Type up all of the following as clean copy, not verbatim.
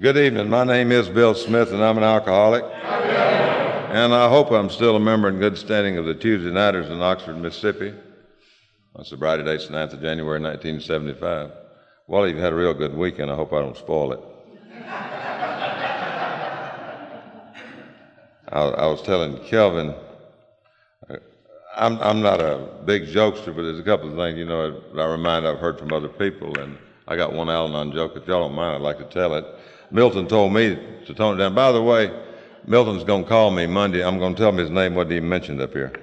Good evening. My name is Bill Smith, and I'm an alcoholic. And I hope I'm still a member in good standing of the Tuesday Nighters in Oxford, Mississippi. My sobriety date's the 9th of January, 1975. Well, you've had a real good weekend. I hope I don't spoil it. I was telling Kelvin, I'm not a big jokester, but there's a couple of things, I've heard from other people, and I got one Al-Anon joke. If y'all don't mind, I'd like to tell it. Milton told me to tone it down. By the way, Milton's going to call me Monday. I'm going to tell him his name wasn't even mentioned up here.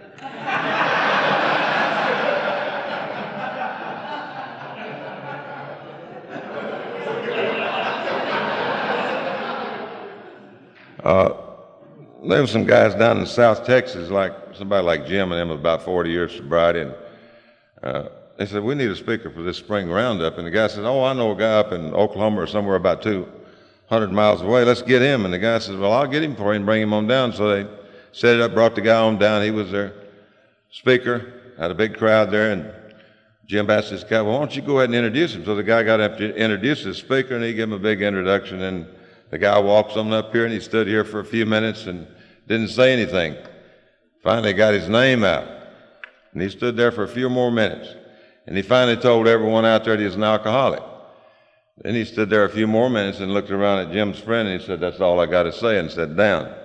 There were some guys down in South Texas, somebody like Jim and them with about 40 years sobriety, and they said, we need a speaker for this spring roundup. And the guy said, I know a guy up in Oklahoma or somewhere about 200 miles away. Let's get him. And the guy said, well, I'll get him for you and bring him on down. So they set it up, brought the guy on down. He was their speaker, had a big crowd there, and Jim asked this guy, well, why don't you go ahead and introduce him? So the guy got up to introduce the speaker, and he gave him a big introduction, and the guy walks on up here, and he stood here for a few minutes and didn't say anything. Finally got his name out, and he stood there for a few more minutes. And he finally told everyone out there that he was an alcoholic. Then he stood there a few more minutes and looked around at Jim's friend, and he said, that's all I got to say, and sat down.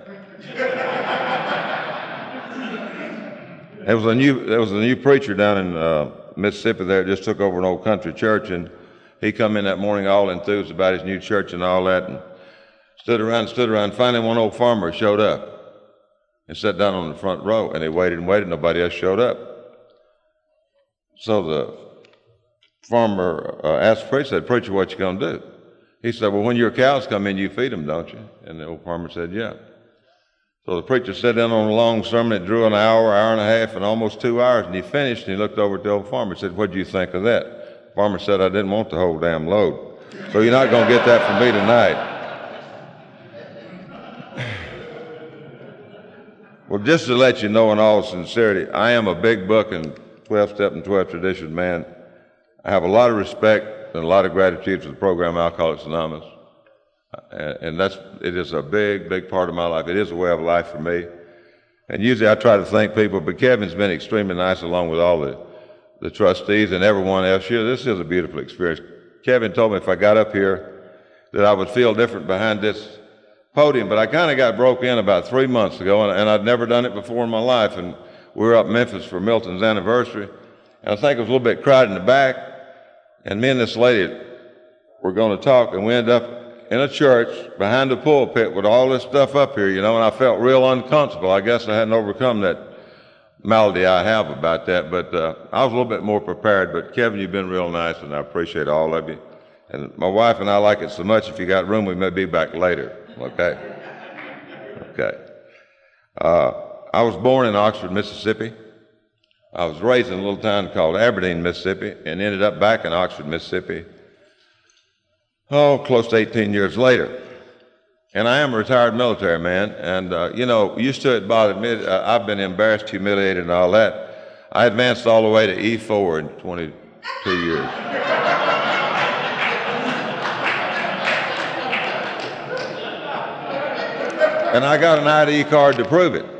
There was a new preacher down in Mississippi there that just took over an old country church, and he come in that morning all enthused about his new church and all that, and stood around. Finally, one old farmer showed up and sat down on the front row, and he waited and waited. Nobody else showed up. So the farmer asked the preacher, said, preacher, what you going to do? He said, well, when your cows come in, you feed them, don't you? And the old farmer said, yeah. So the preacher sat down on a long sermon. It drew an hour, hour and a half, and almost 2 hours. And he finished, and he looked over at the old farmer and said, what do you think of that? The farmer said, I didn't want the whole damn load. So you're not going to get that from me tonight. Well, just to let you know in all sincerity, I am a big book and 12-step and 12 tradition man. I have a lot of respect and a lot of gratitude for the program Alcoholics Anonymous. And it is a big, big part of my life. It is a way of life for me. And usually I try to thank people, but Kevin's been extremely nice along with all the trustees and everyone else here. This is a beautiful experience. Kevin told me if I got up here that I would feel different behind this podium, but I kind of got broke in about 3 months ago, and I'd never done it before in my life, and we were up in Memphis for Milton's anniversary, and I think it was a little bit crowded in the back, and me and this lady were going to talk, and we ended up in a church behind the pulpit with all this stuff up here, and I felt real uncomfortable. I guess I hadn't overcome that malady I have about that, but I was a little bit more prepared. But Kevin, you've been real nice, and I appreciate all of you. And my wife and I like it so much, if you got room, we may be back later. Okay. I was born in Oxford, Mississippi. I was raised in a little town called Aberdeen, Mississippi, and ended up back in Oxford, Mississippi, close to 18 years later. And I am a retired military man, and, used to it bothered me. I've been embarrassed, humiliated, and all that. I advanced all the way to E4 in 22 years. And I got an ID card to prove it.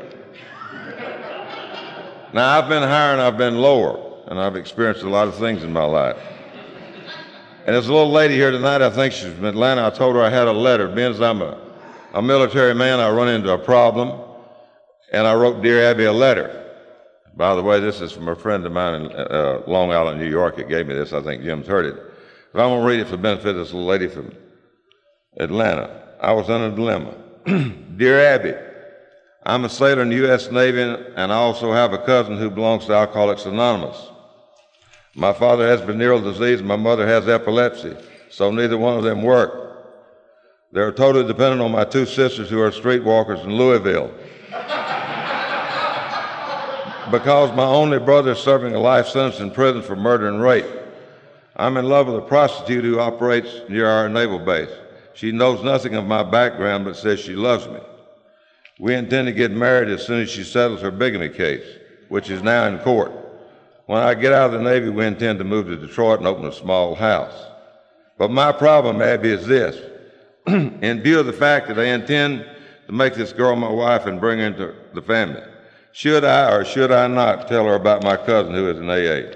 Now, I've been higher and I've been lower, and I've experienced a lot of things in my life. And there's a little lady here tonight, I think she's from Atlanta. I told her I had a letter. Being as I'm a military man, I run into a problem, and I wrote Dear Abby a letter. By the way, this is from a friend of mine in Long Island, New York. It gave me this. I think Jim's heard it. But I'm going to read it for the benefit of this little lady from Atlanta. I was in a dilemma. Dear Abby, I'm a sailor in the U.S. Navy, and I also have a cousin who belongs to Alcoholics Anonymous. My father has venereal disease, and my mother has epilepsy, so neither one of them work. They're totally dependent on my two sisters who are streetwalkers in Louisville. Because my only brother is serving a life sentence in prison for murder and rape. I'm in love with a prostitute who operates near our naval base. She knows nothing of my background but says she loves me. We intend to get married as soon as she settles her bigamy case, which is now in court. When I get out of the Navy, we intend to move to Detroit and open a small house. But my problem, Abby, is this. in view of the fact that I intend to make this girl my wife and bring her into the family. Should I or should I not tell her about my cousin who is an AA?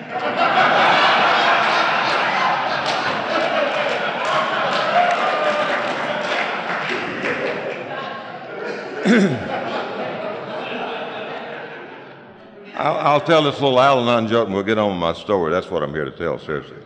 I'll tell this little Al-Anon joke and we'll get on with my story. That's what I'm here to tell, seriously.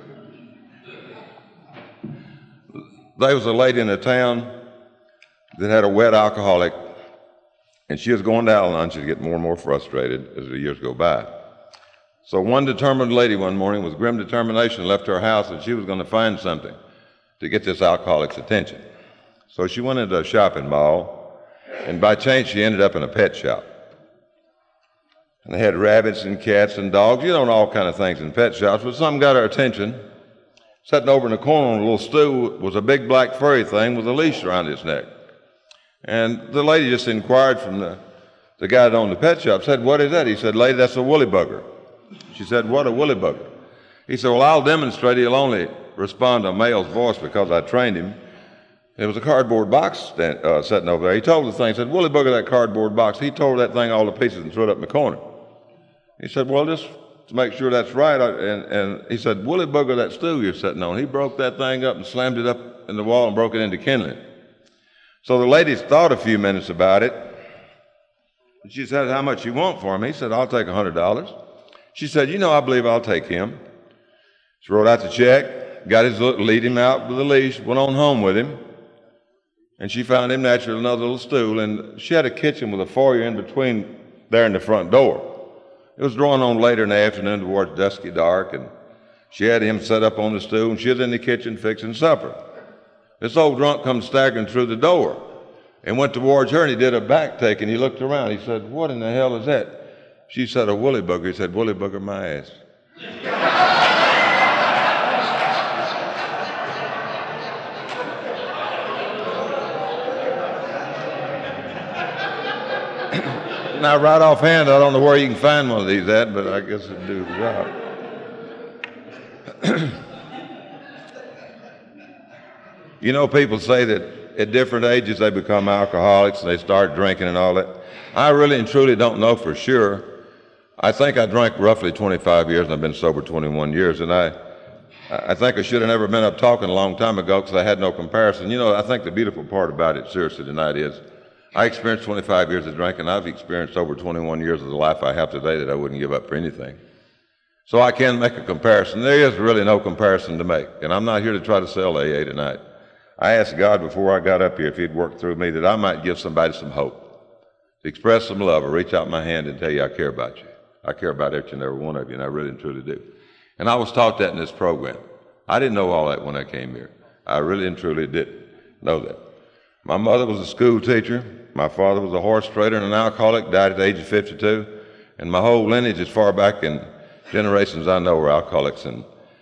There was a lady in the town that had a wet alcoholic, and she was going to Al-Anon. She'd get more and more frustrated as the years go by. So one determined lady one morning with grim determination left her house and she was going to find something to get this alcoholic's attention. So she went into a shopping mall, and by chance she ended up in a pet shop. And they had rabbits and cats and dogs, all kind of things in pet shops, but something got her attention. Sitting over in the corner on a little stool was a big black furry thing with a leash around its neck. And the lady just inquired from the guy that owned the pet shop, said, "What is that?" He said, "Lady, that's a woolly bugger." She said, "What a woolly bugger?" He said, "Well, I'll demonstrate. He'll only respond to a male's voice because I trained him." There was a cardboard box sitting over there. He told the thing, said, "Woolly bugger that cardboard box." He tore that thing all to pieces and threw it up in the corner. He said, "Well, just to make sure that's right," and he said, "Woolly bugger that stool you're sitting on." He broke that thing up and slammed it up in the wall and broke it into kindling. So the lady thought a few minutes about it. She said, "How much you want for him?" He said, "I'll take $100. She said, "I believe I'll take him." She wrote out the check, got his lead him out with a leash, went on home with him. And she found him naturally another little stool, and she had a kitchen with a foyer in between there and the front door. It was drawing on later in the afternoon towards dusky dark, and she had him set up on the stool, and she was in the kitchen fixing supper. This old drunk comes staggering through the door and went towards her, and he did a back take, and he looked around. He said, "What in the hell is that?" She said, "A woolly bugger." He said, "Woolly bugger my ass." Now, right offhand, I don't know where you can find one of these at, but I guess it'd do the job. People say that at different ages they become alcoholics and they start drinking and all that. I really and truly don't know for sure. I think I drank roughly 25 years and I've been sober 21 years, and I think I should have never been up talking a long time ago because I had no comparison. I think the beautiful part about it, seriously, tonight is I experienced 25 years of drinking. I've experienced over 21 years of the life I have today that I wouldn't give up for anything. So I can make a comparison. There is really no comparison to make, and I'm not here to try to sell AA tonight. I asked God before I got up here if He'd work through me that I might give somebody some hope, to express some love or reach out my hand and tell you I care about you. I care about each and every one of you, and I really and truly do. And I was taught that in this program. I didn't know all that when I came here. I really and truly didn't know that. My mother was a school teacher. My father was a horse trader and an alcoholic, died at the age of 52. And my whole lineage, as far back in generations I know, were alcoholics. And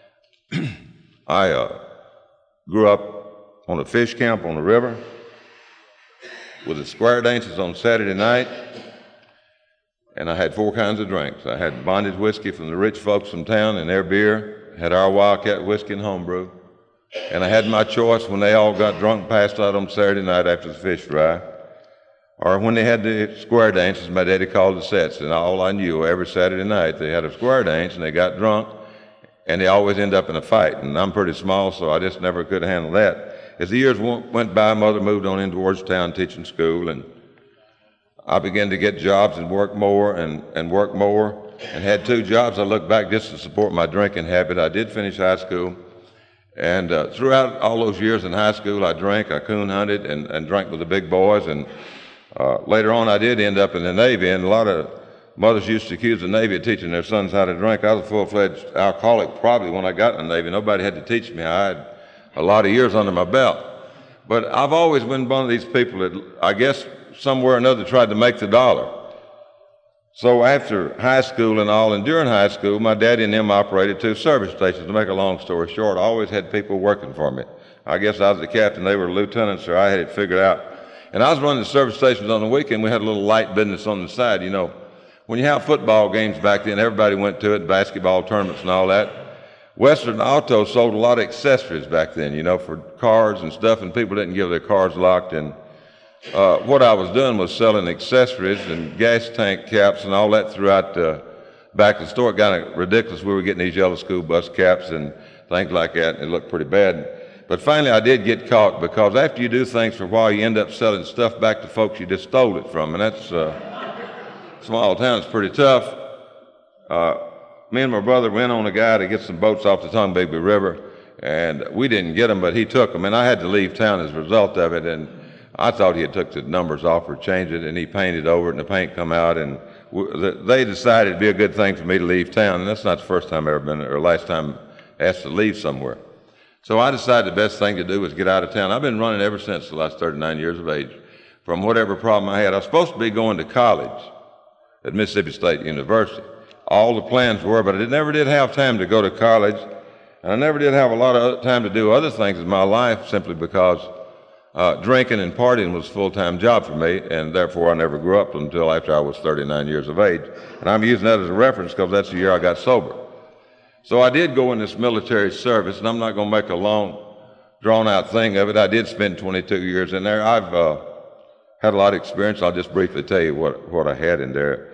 I grew up on a fish camp on the river with the square dances on Saturday night. And I had 4 kinds of drinks. I had bondage whiskey from the rich folks from town and their beer. I had our Wildcat whiskey and homebrew. And I had my choice when they all got drunk and passed out on Saturday night after the fish fry. Or when they had the square dances, my daddy called the sets. And all I knew, every Saturday night, they had a square dance and they got drunk. And they always end up in a fight. And I'm pretty small, so I just never could handle that. As the years went by, Mother moved on in towards town teaching school. And I began to get jobs and work more and work more. And had 2 jobs. I look back just to support my drinking habit. I did finish high school. And throughout all those years in high school, I drank, I coon hunted, and drank with the big boys. And later on, I did end up in the Navy, and a lot of mothers used to accuse the Navy of teaching their sons how to drink. I was a full-fledged alcoholic probably when I got in the Navy. Nobody had to teach me. I had a lot of years under my belt. But I've always been one of these people that, I guess, somewhere or another tried to make the dollar. So after high school and all, and during high school, my daddy and them operated 2 service stations. To make a long story short, I always had people working for me. I guess I was the captain, they were lieutenants, or I had it figured out. And I was running the service stations on the weekend. We had a little light business on the side. When you have football games back then, everybody went to it, basketball tournaments and all that. Western Auto sold a lot of accessories back then, you know, for cars and stuff, and people didn't give their cars locked. And what I was doing was selling accessories and gas tank caps and all that throughout the back of the store. It got ridiculous. We were getting these yellow school bus caps and things like that, and it looked pretty bad. But finally I did get caught, because after you do things for a while, you end up selling stuff back to folks you just stole it from, and that's small town. It's pretty tough. Me and my brother went on a guy to get some boats off the Tombigbee River, and we didn't get them, but he took them, and I had to leave town as a result of it. And I thought he had took the numbers off or changed it, and he painted over it, and the paint come out, and they decided it'd be a good thing for me to leave town, and that's not the first time I've ever been, or last time asked to leave somewhere. So I decided the best thing to do was get out of town. I've been running ever since the last 39 years of age from whatever problem I had. I was supposed to be going to college at Mississippi State University. All the plans were, but I never did have time to go to college, and I never did have a lot of time to do other things in my life, simply because drinking and partying was a full-time job for me, and therefore I never grew up until after I was 39 years of age. And I'm using that as a reference because that's the year I got sober. So I did go in this military service, and I'm not going to make a long, drawn-out thing of it. I did spend 22 years in there. I've had a lot of experience. I'll just briefly tell you what I had in there.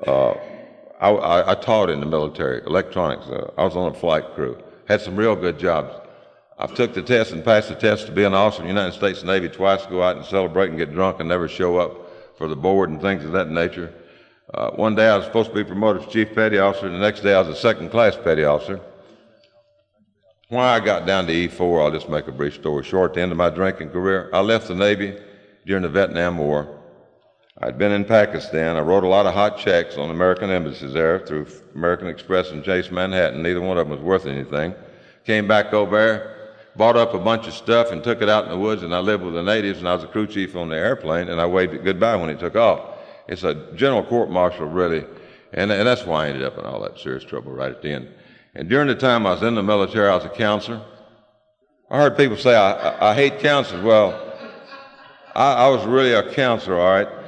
I taught in the military, electronics. I was on a flight crew. Had some real good jobs. I took the test and passed the test to be an officer in the United States Navy twice, go out and celebrate and get drunk and never show up for the board and things of that nature. One day I was supposed to be promoted to Chief Petty Officer, and the next day I was a second-class Petty Officer. Why I got down to E4, I'll just make a brief story short. At the end of my drinking career, I left the Navy during the Vietnam War. I'd been in Pakistan. I wrote a lot of hot checks on American embassies there through American Express and Chase Manhattan. Neither one of them was worth anything. Came back over there, bought up a bunch of stuff and took it out in the woods, and I lived with the natives, and I was a crew chief on the airplane, and I waved it goodbye when it took off. It's a general court-martial, really, and that's why I ended up in all that serious trouble right at the end. And during the time I was in the military, I was a counselor. I heard people say, I hate counselors. Well, I was really a counselor, all right?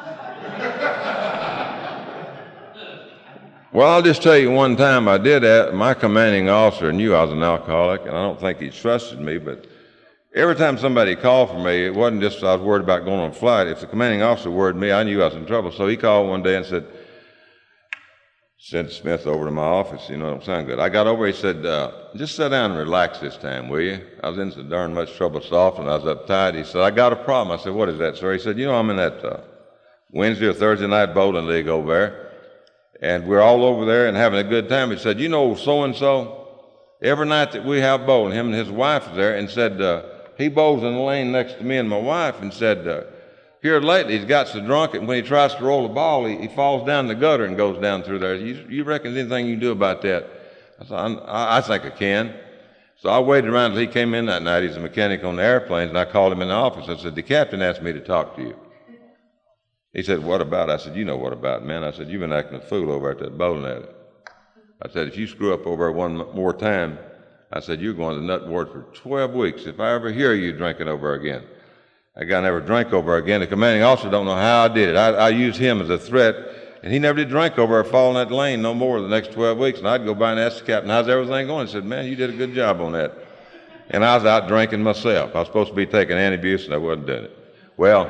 Well, I'll just tell you one time I did that. My commanding officer knew I was an alcoholic, and I don't think he trusted me, but every time somebody called for me, it wasn't just I was worried about going on a flight. If the commanding officer worried me, I knew I was in trouble. So he called one day and said, sent Smith over to my office. You know, it don't sound good. I got over, he said, just sit down and relax this time, will you? I was in so darn much trouble so often, I was uptight. He said, I got a problem. I said, what is that, sir? He said, you know, I'm in that Wednesday or Thursday night bowling league over there, and we're all over there and having a good time. He said, you know so-and-so, every night that we have bowling, him and his wife is there, and said, he bowls in the lane next to me and my wife, and said, here lately he's got so drunk, and when he tries to roll the ball, he falls down the gutter and goes down through there. You reckon there's anything you can do about that? I said, I think I can. So I waited around until he came in that night. He's a mechanic on the airplanes, and I called him in the office. I said, the captain asked me to talk to you. He said, what about? I said, you know what about, man. I said, you've been acting a fool over at that bowling alley. I said, if you screw up over one more time, I said, you're going to the nut ward for 12 weeks. If I ever hear you drinking over again. That guy never drank over again. The commanding officer don't know how I did it. I used him as a threat, and he never did drink over or fall in that lane no more the next 12 weeks. And I'd go by and ask the captain, how's everything going? He said, man, you did a good job on that. And I was out drinking myself. I was supposed to be taking anti-abuse, and I wasn't doing it. Well,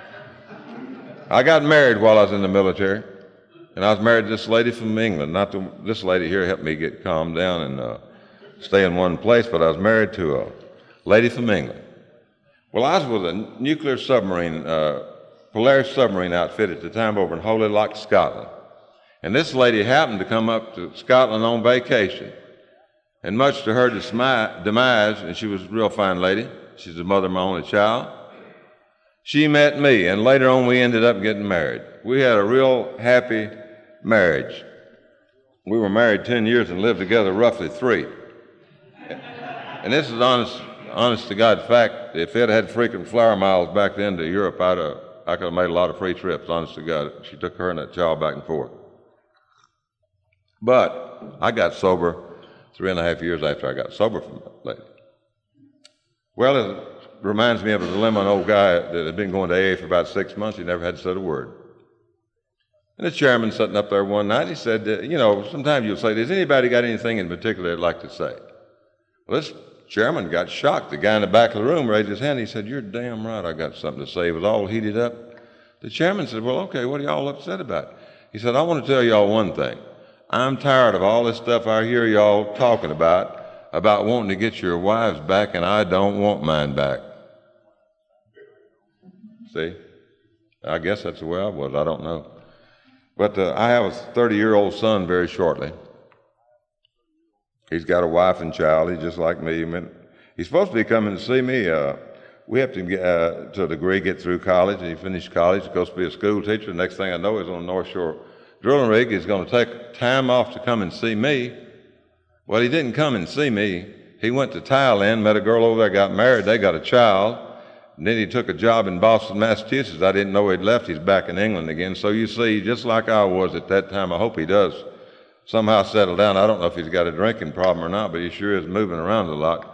I got married while I was in the military, and I was married to this lady from England. This lady here helped me get calmed down and stay in one place, but I was married to a lady from England. Well, I was with a nuclear submarine, Polaris submarine outfit at the time over in Holy Loch, Scotland. And this lady happened to come up to Scotland on vacation. And much to her demise, and she was a real fine lady, she's the mother of my only child, she met me, and later on we ended up getting married. We had a real happy marriage. We were married 10 years and lived together roughly 3. And this is honest to God fact. If it had frequent flyer miles back then to Europe, I could have made a lot of free trips, honest to God. She took her and that child back and forth. But I got sober 3.5 years after I got sober from that lady. Well, it reminds me of a dilemma, an old guy that had been going to AA for about 6 months. He never had said a word. And the chairman sitting up there one night, he said, sometimes you'll say, "Does anybody got anything in particular they'd like to say?" Well, this chairman got shocked. The guy in the back of the room raised his hand. He said, "You're damn right, I got something to say." He was all heated up. The chairman said, "Well, okay, what are y'all upset about?" He said, "I want to tell y'all one thing. I'm tired of all this stuff I hear y'all talking about wanting to get your wives back, and I don't want mine back." See? I guess that's the way I was. I don't know. But I have a 30-year-old son very shortly. He's got a wife and child. He's just like me. He's supposed to be coming to see me. We have to get to a degree, get through college, and he finished college. He's supposed to be a school teacher. The next thing I know, he's on the North Shore drilling rig. He's going to take time off to come and see me. Well, he didn't come and see me. He went to Thailand, met a girl over there, got married. They got a child. And then he took a job in Boston, Massachusetts. I didn't know he'd left. He's back in England again. So you see, just like I was at that time, I hope he does somehow settle down. I don't know if he's got a drinking problem or not, but he sure is moving around a lot.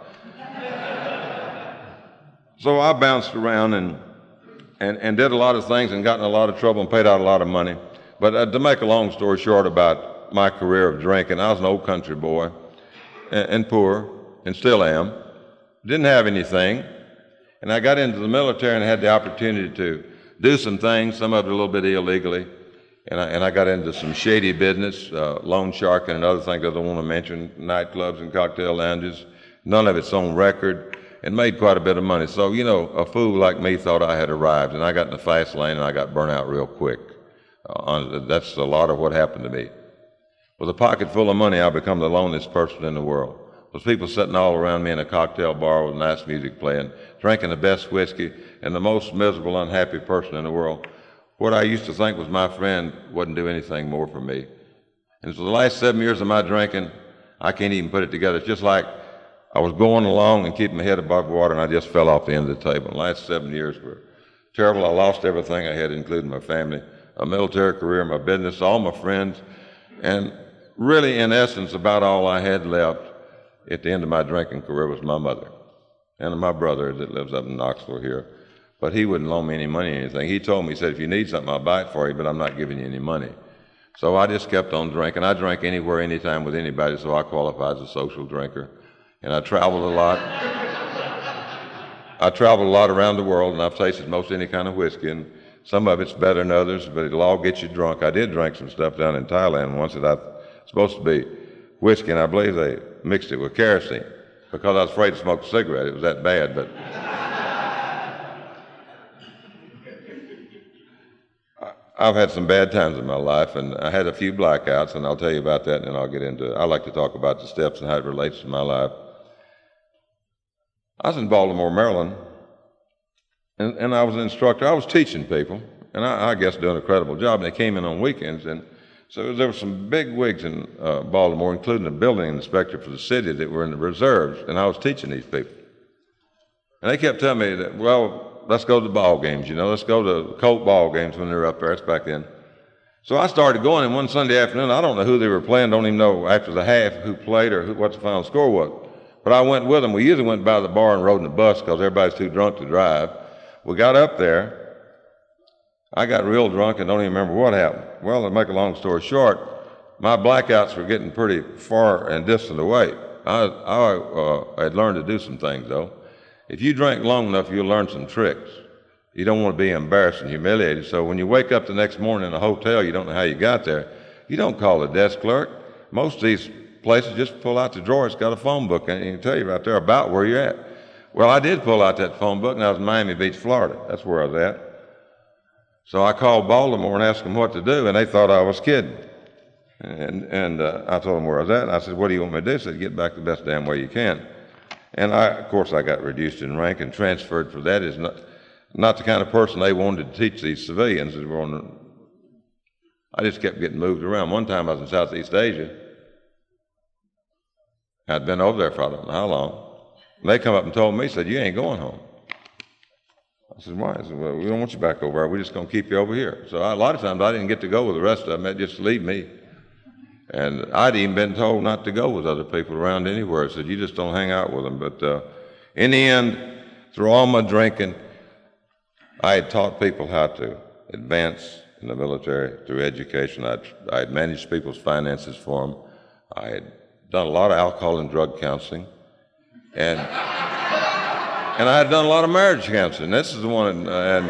So I bounced around and did a lot of things and got in a lot of trouble and paid out a lot of money. But to make a long story short about my career of drinking, I was an old country boy and poor, and still am. Didn't have anything. And I got into the military and had the opportunity to do some things, some of it a little bit illegally. And I got into some shady business, loan sharking and other things I don't want to mention, nightclubs and cocktail lounges, none of it's on record, and made quite a bit of money. So, a fool like me thought I had arrived, and I got in the fast lane and I got burnt out real quick. That's a lot of what happened to me. With a pocket full of money, I become the loneliest person in the world. There's people sitting all around me in a cocktail bar with nice music playing, drinking the best whiskey, and the most miserable, unhappy person in the world. What I used to think was my friend wouldn't do anything more for me. And for the last 7 years of my drinking, I can't even put it together. It's just like I was going along and keeping my head above water, and I just fell off the end of the table. The last 7 years were terrible. I lost everything I had, including my family, a military career, my business, all my friends, and really, in essence, about all I had left at the end of my drinking career was my mother and my brother that lives up in Knoxville here. But he wouldn't loan me any money or anything. He told me, he said, "If you need something, I'll buy it for you, but I'm not giving you any money." So I just kept on drinking. I drank anywhere, anytime with anybody, so I qualify as a social drinker. And I traveled a lot. I traveled a lot around the world, and I've tasted most any kind of whiskey, and some of it's better than others, but it'll all get you drunk. I did drink some stuff down in Thailand once that I was supposed to be whiskey, and I believe they mixed it with kerosene because I was afraid to smoke a cigarette. It was that bad, but I've had some bad times in my life, and I had a few blackouts, and I'll tell you about that, and then I'll get into it. I like to talk about the steps and how it relates to my life. I was in Baltimore, Maryland, and I was an instructor. I was teaching people, and I guess doing a credible job, and they came in on weekends, and so there were some big wigs in Baltimore, including the building inspector for the city that were in the reserves, and I was teaching these people. And they kept telling me that, well, let's go to the ball games, let's go to Colt ball games when they were up there. It's back then. So I started going, and one Sunday afternoon, I don't know who they were playing, don't even know after the half who played or what the final score was. But I went with them. We usually went by the bar and rode in the bus because everybody's too drunk to drive. We got up there. I got real drunk and don't even remember what happened. Well, to make a long story short, my blackouts were getting pretty far and distant away. I had learned to do some things, though. If you drink long enough, you'll learn some tricks. You don't want to be embarrassed and humiliated. So when you wake up the next morning in a hotel, you don't know how you got there, you don't call the desk clerk. Most of these places just pull out the drawer. It's got a phone book and it can tell you right there about where you're at. Well, I did pull out that phone book, and I was in Miami Beach, Florida. That's where I was at. So I called Baltimore and asked them what to do, and they thought I was kidding. And I told them where I was at, and I said, "What do you want me to do?" They said, "Get back the best damn way you can." And of course, I got reduced in rank and transferred for that. Is not the kind of person they wanted to teach these civilians. I just kept getting moved around. One time I was in Southeast Asia. I'd been over there for I don't know how long. And they come up and told me, said, "You ain't going home." I said, "Why?" I said, "Well, we don't want you back over there. We're just going to keep you over here." So a lot of times I didn't get to go with the rest of them. They'd just leave me. And I'd even been told not to go with other people around anywhere. I said, "You just don't hang out with them." But in the end, through all my drinking, I had taught people how to advance in the military through education. I had managed people's finances for them. I had done a lot of alcohol and drug counseling. And I had done a lot of marriage counseling. This is the one,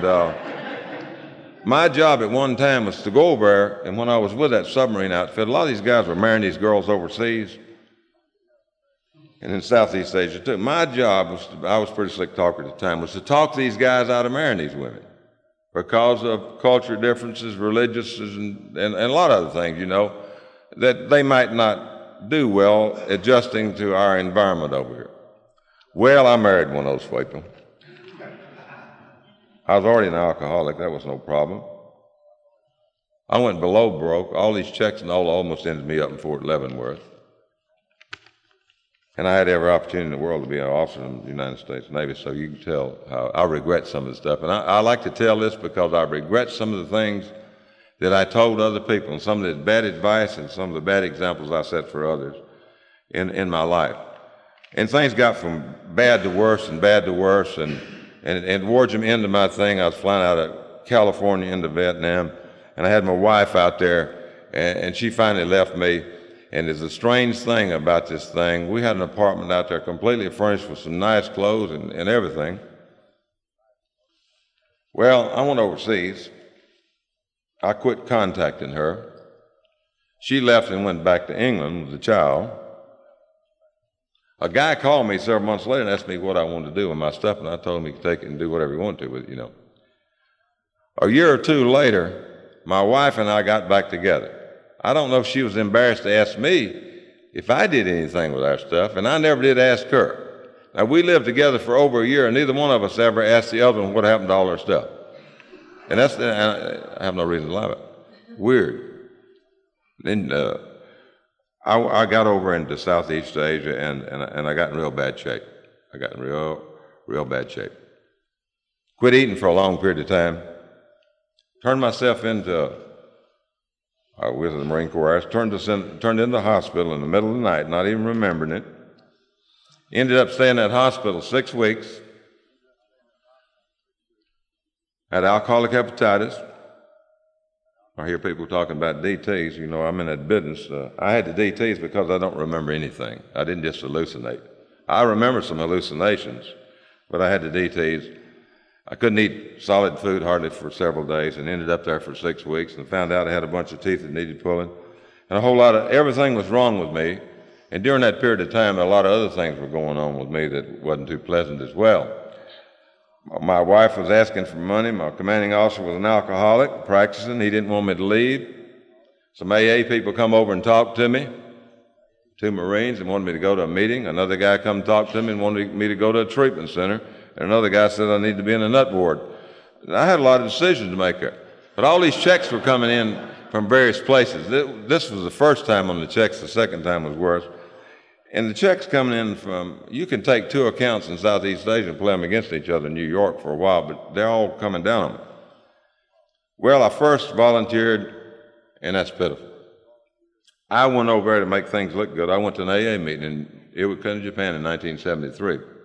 my job at one time was to go over there, and when I was with that submarine outfit, a lot of these guys were marrying these girls overseas and in Southeast Asia too. My job was, I was a pretty slick talker at the time, was to talk these guys out of marrying these women because of culture differences, religious, and a lot of other things, you know, that they might not do well adjusting to our environment over here. Well, I married one of those people. I was already an alcoholic. That was no problem. I went below broke. All these checks and all almost ended me up in Fort Leavenworth. And I had every opportunity in the world to be an officer in the United States Navy, so you can tell how I regret some of the stuff. And I like to tell this because I regret some of the things that I told other people, and some of the bad advice and some of the bad examples I set for others in my life. And things got from bad to worse and bad to worse, and towards the end of my thing, I was flying out of California into Vietnam, and I had my wife out there, and she finally left me. And there's a strange thing about this thing. We had an apartment out there completely furnished with some nice clothes and everything. Well, I went overseas. I quit contacting her. She left and went back to England with the child. A guy called me several months later and asked me what I wanted to do with my stuff, and I told him he could take it and do whatever he wanted to with it, you know. A year or two later, my wife and I got back together. I don't know if she was embarrassed to ask me if I did anything with our stuff, and I never did ask her. Now, we lived together for over a year, and neither one of us ever asked the other one what happened to all our stuff. And I have no reason to lie about it. Weird. Then I got over into Southeast Asia, and I got in real bad shape. I got in real bad shape. Quit eating for a long period of time. Turned myself into, I was in the Marine Corps. I was turned into the hospital in the middle of the night, not even remembering it. Ended up staying in that hospital 6 weeks. Had alcoholic hepatitis. I hear people talking about DTs. You know, I'm in that business. I had the DTs because I don't remember anything. I didn't just hallucinate. I remember some hallucinations, but I had the DTs. I couldn't eat solid food hardly for several days, and ended up there for 6 weeks and found out I had a bunch of teeth that needed pulling. And a whole lot of, everything was wrong with me. And during that period of time, a lot of other things were going on with me that wasn't too pleasant as well. My wife was asking for money. My commanding officer was an alcoholic, practicing. He didn't want me to leave. Some AA people come over and talk to me, 2 Marines, and wanted me to go to a meeting. Another guy come talk to me and wanted me to go to a treatment center. And another guy said I need to be in a nut ward. And I had a lot of decisions to make there. But all these checks were coming in from various places. This was the first time on the checks. The second time was worse. And the checks coming in from, you can take 2 accounts in Southeast Asia and play them against each other in New York for a while, but they're all coming down on me. Well, I first volunteered, and that's pitiful. I went over there to make things look good. I went to an AA meeting in Iwakuni, Japan in 1973. There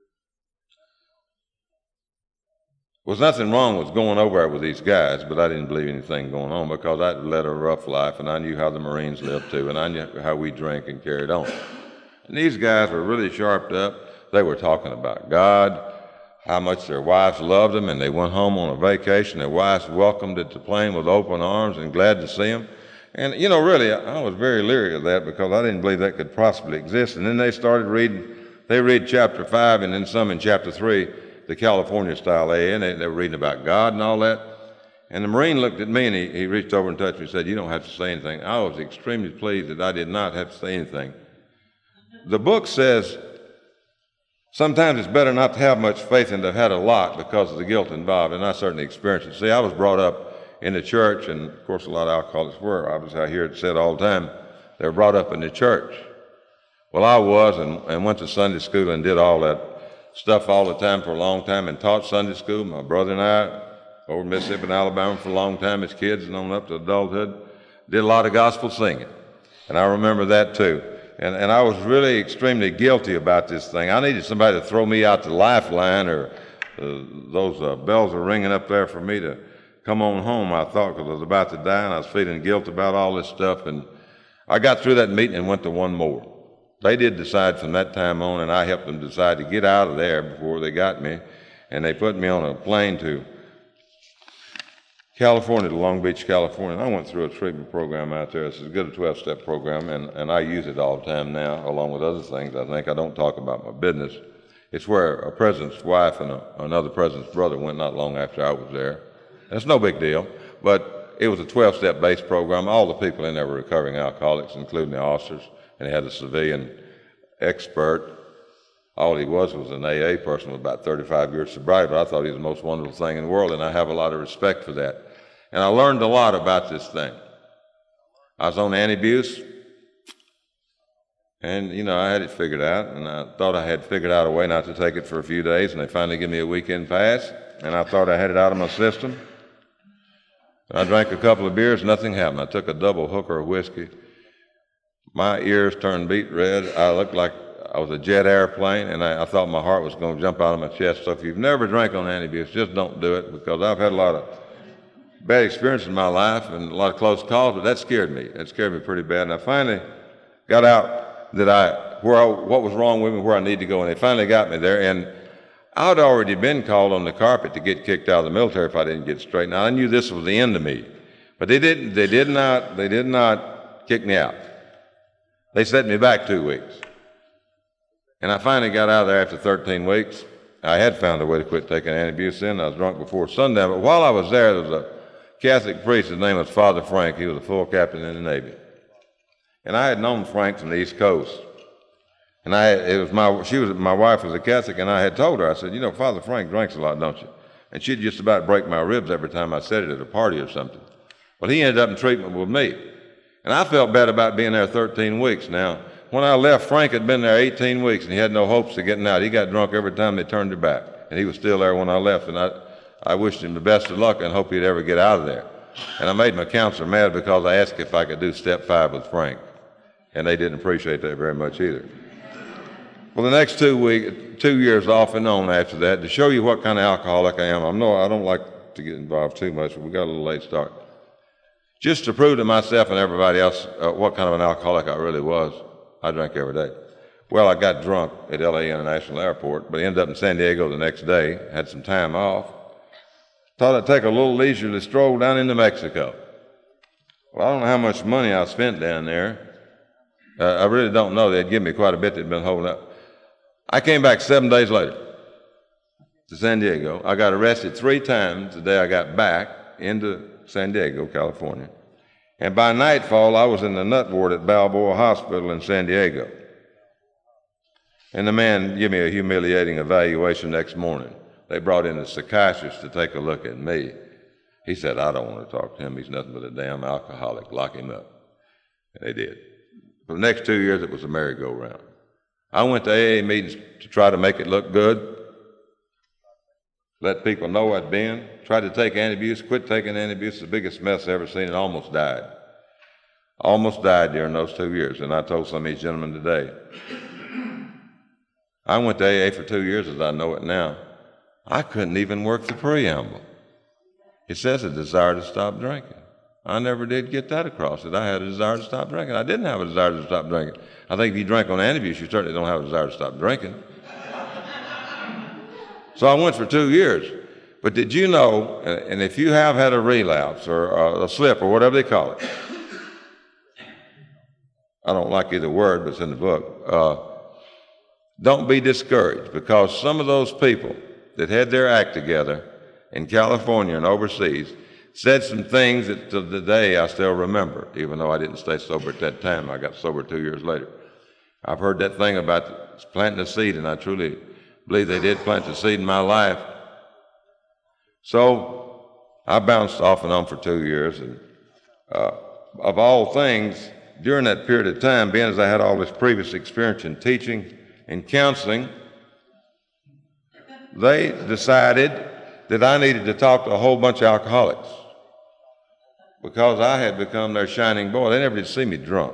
was nothing wrong with going over there with these guys, but I didn't believe anything going on because I'd led a rough life, and I knew how the Marines lived too, and I knew how we drank and carried on. And these guys were really sharped up. They were talking about God, how much their wives loved them, and they went home on a vacation. Their wives welcomed at the plane with open arms and glad to see them. And, you know, really, I was very leery of that because I didn't believe that could possibly exist. And then they started reading, they read chapter 5 and then some in chapter 3, the California-style AA, and they were reading about God and all that. And the Marine looked at me, and he reached over and touched me and said, "You don't have to say anything." I was extremely pleased that I did not have to say anything. The book says sometimes it's better not to have much faith than to have had a lot because of the guilt involved, and I certainly experienced it. See, I was brought up in the church, and of course a lot of alcoholics were. Obviously, I hear it said all the time, they were brought up in the church. Well, I was, and went to Sunday school and did all that stuff all the time for a long time and taught Sunday school. My brother and I, over in Mississippi and Alabama for a long time as kids and on up to adulthood, did a lot of gospel singing. And I remember that too. And I was really extremely guilty about this thing. I needed somebody to throw me out the lifeline, or those bells are ringing up there for me to come on home, I thought, because I was about to die and I was feeling guilt about all this stuff. And I got through that meeting and went to one more. They did decide from that time on, and I helped them decide to get out of there before they got me. And they put me on a plane to California, to Long Beach, California. And I went through a treatment program out there. It's as good a 12-step program, and I use it all the time now, along with other things. I think I don't talk about my business. It's where a president's wife and another president's brother went not long after I was there. It's no big deal, but it was a 12-step based program. All the people in there were recovering alcoholics, including the officers, and they had a civilian expert. All he was an AA person with about 35 years sobriety, but I thought he was the most wonderful thing in the world, and I have a lot of respect for that. And I learned a lot about this thing. I was on anti-abuse, and, I had it figured out, and I thought I had figured out a way not to take it for a few days, and they finally gave me a weekend pass, and I thought I had it out of my system. I drank a couple of beers, nothing happened. I took a double hooker of whiskey. My ears turned beet red. I looked like I was a jet airplane, and I thought my heart was going to jump out of my chest. So if you've never drank on anti-abuse, just don't do it, because I've had a lot of bad experiences in my life and a lot of close calls, but that scared me. It scared me pretty bad. And I finally got out what was wrong with me, where I need to go, and they finally got me there. And I'd already been called on the carpet to get kicked out of the military if I didn't get straight. Now I knew this was the end of me, but they did not kick me out. They set me back 2 weeks. And I finally got out of there after 13 weeks. I had found a way to quit taking anti-abuse then. I was drunk before sundown, but while I was there was a Catholic priest. His name was Father Frank. He was a full captain in the Navy. And I had known Frank from the East Coast. And my wife was a Catholic, and I had told her, I said, Father Frank drinks a lot, don't you? And she'd just about break my ribs every time I said it at a party or something. Well, he ended up in treatment with me. And I felt bad about being there 13 weeks. Now, when I left, Frank had been there 18 weeks, and he had no hopes of getting out. He got drunk every time they turned their back. And he was still there when I left, and I wished him the best of luck and hope he'd ever get out of there. And I made my counselor mad because I asked if I could do step 5 with Frank. And they didn't appreciate that very much either. Well, the next 2 years off and on after that, to show you what kind of alcoholic I am. I don't like to get involved too much, but we got a little late start. Just to prove to myself and everybody else what kind of an alcoholic I really was, I drank every day. Well, I got drunk at LA International Airport, but I ended up in San Diego the next day, had some time off. Thought I'd take a little leisurely stroll down into Mexico. Well, I don't know how much money I spent down there. I really don't know. They'd given me quite a bit they'd been holding up. I came back 7 days later to San Diego. I got arrested 3 times the day I got back into San Diego, California. And by nightfall, I was in the nut ward at Balboa Hospital in San Diego. And the man gave me a humiliating evaluation next morning. They brought in a psychiatrist to take a look at me. He said, I don't want to talk to him. He's nothing but a damn alcoholic. Lock him up. And they did. For the next 2 years, it was a merry-go-round. I went to AA meetings to try to make it look good, let people know I'd been, tried to take anti-abuse, quit taking anti-abuse, the biggest mess I ever seen, and almost died. Almost died during those 2 years, and I told some of these gentlemen today. I went to AA for 2 years as I know it now. I couldn't even work the preamble. It says a desire to stop drinking. I never did get that across, that I had a desire to stop drinking. I didn't have a desire to stop drinking. I think if you drink on anti-abuse, you certainly don't have a desire to stop drinking. So I went for 2 years. But did you know, and if you have had a relapse or a slip or whatever they call it, I don't like either word, but it's in the book, don't be discouraged, because some of those people that had their act together in California and overseas said some things that to the day I still remember, even though I didn't stay sober at that time. I got sober 2 years later. I've heard that thing about planting a seed, and I truly believe they did plant the seed in my life. So I bounced off and on for 2 years, and of all things, during that period of time, being as I had all this previous experience in teaching and counseling, they decided that I needed to talk to a whole bunch of alcoholics because I had become their shining boy. They never did see me drunk.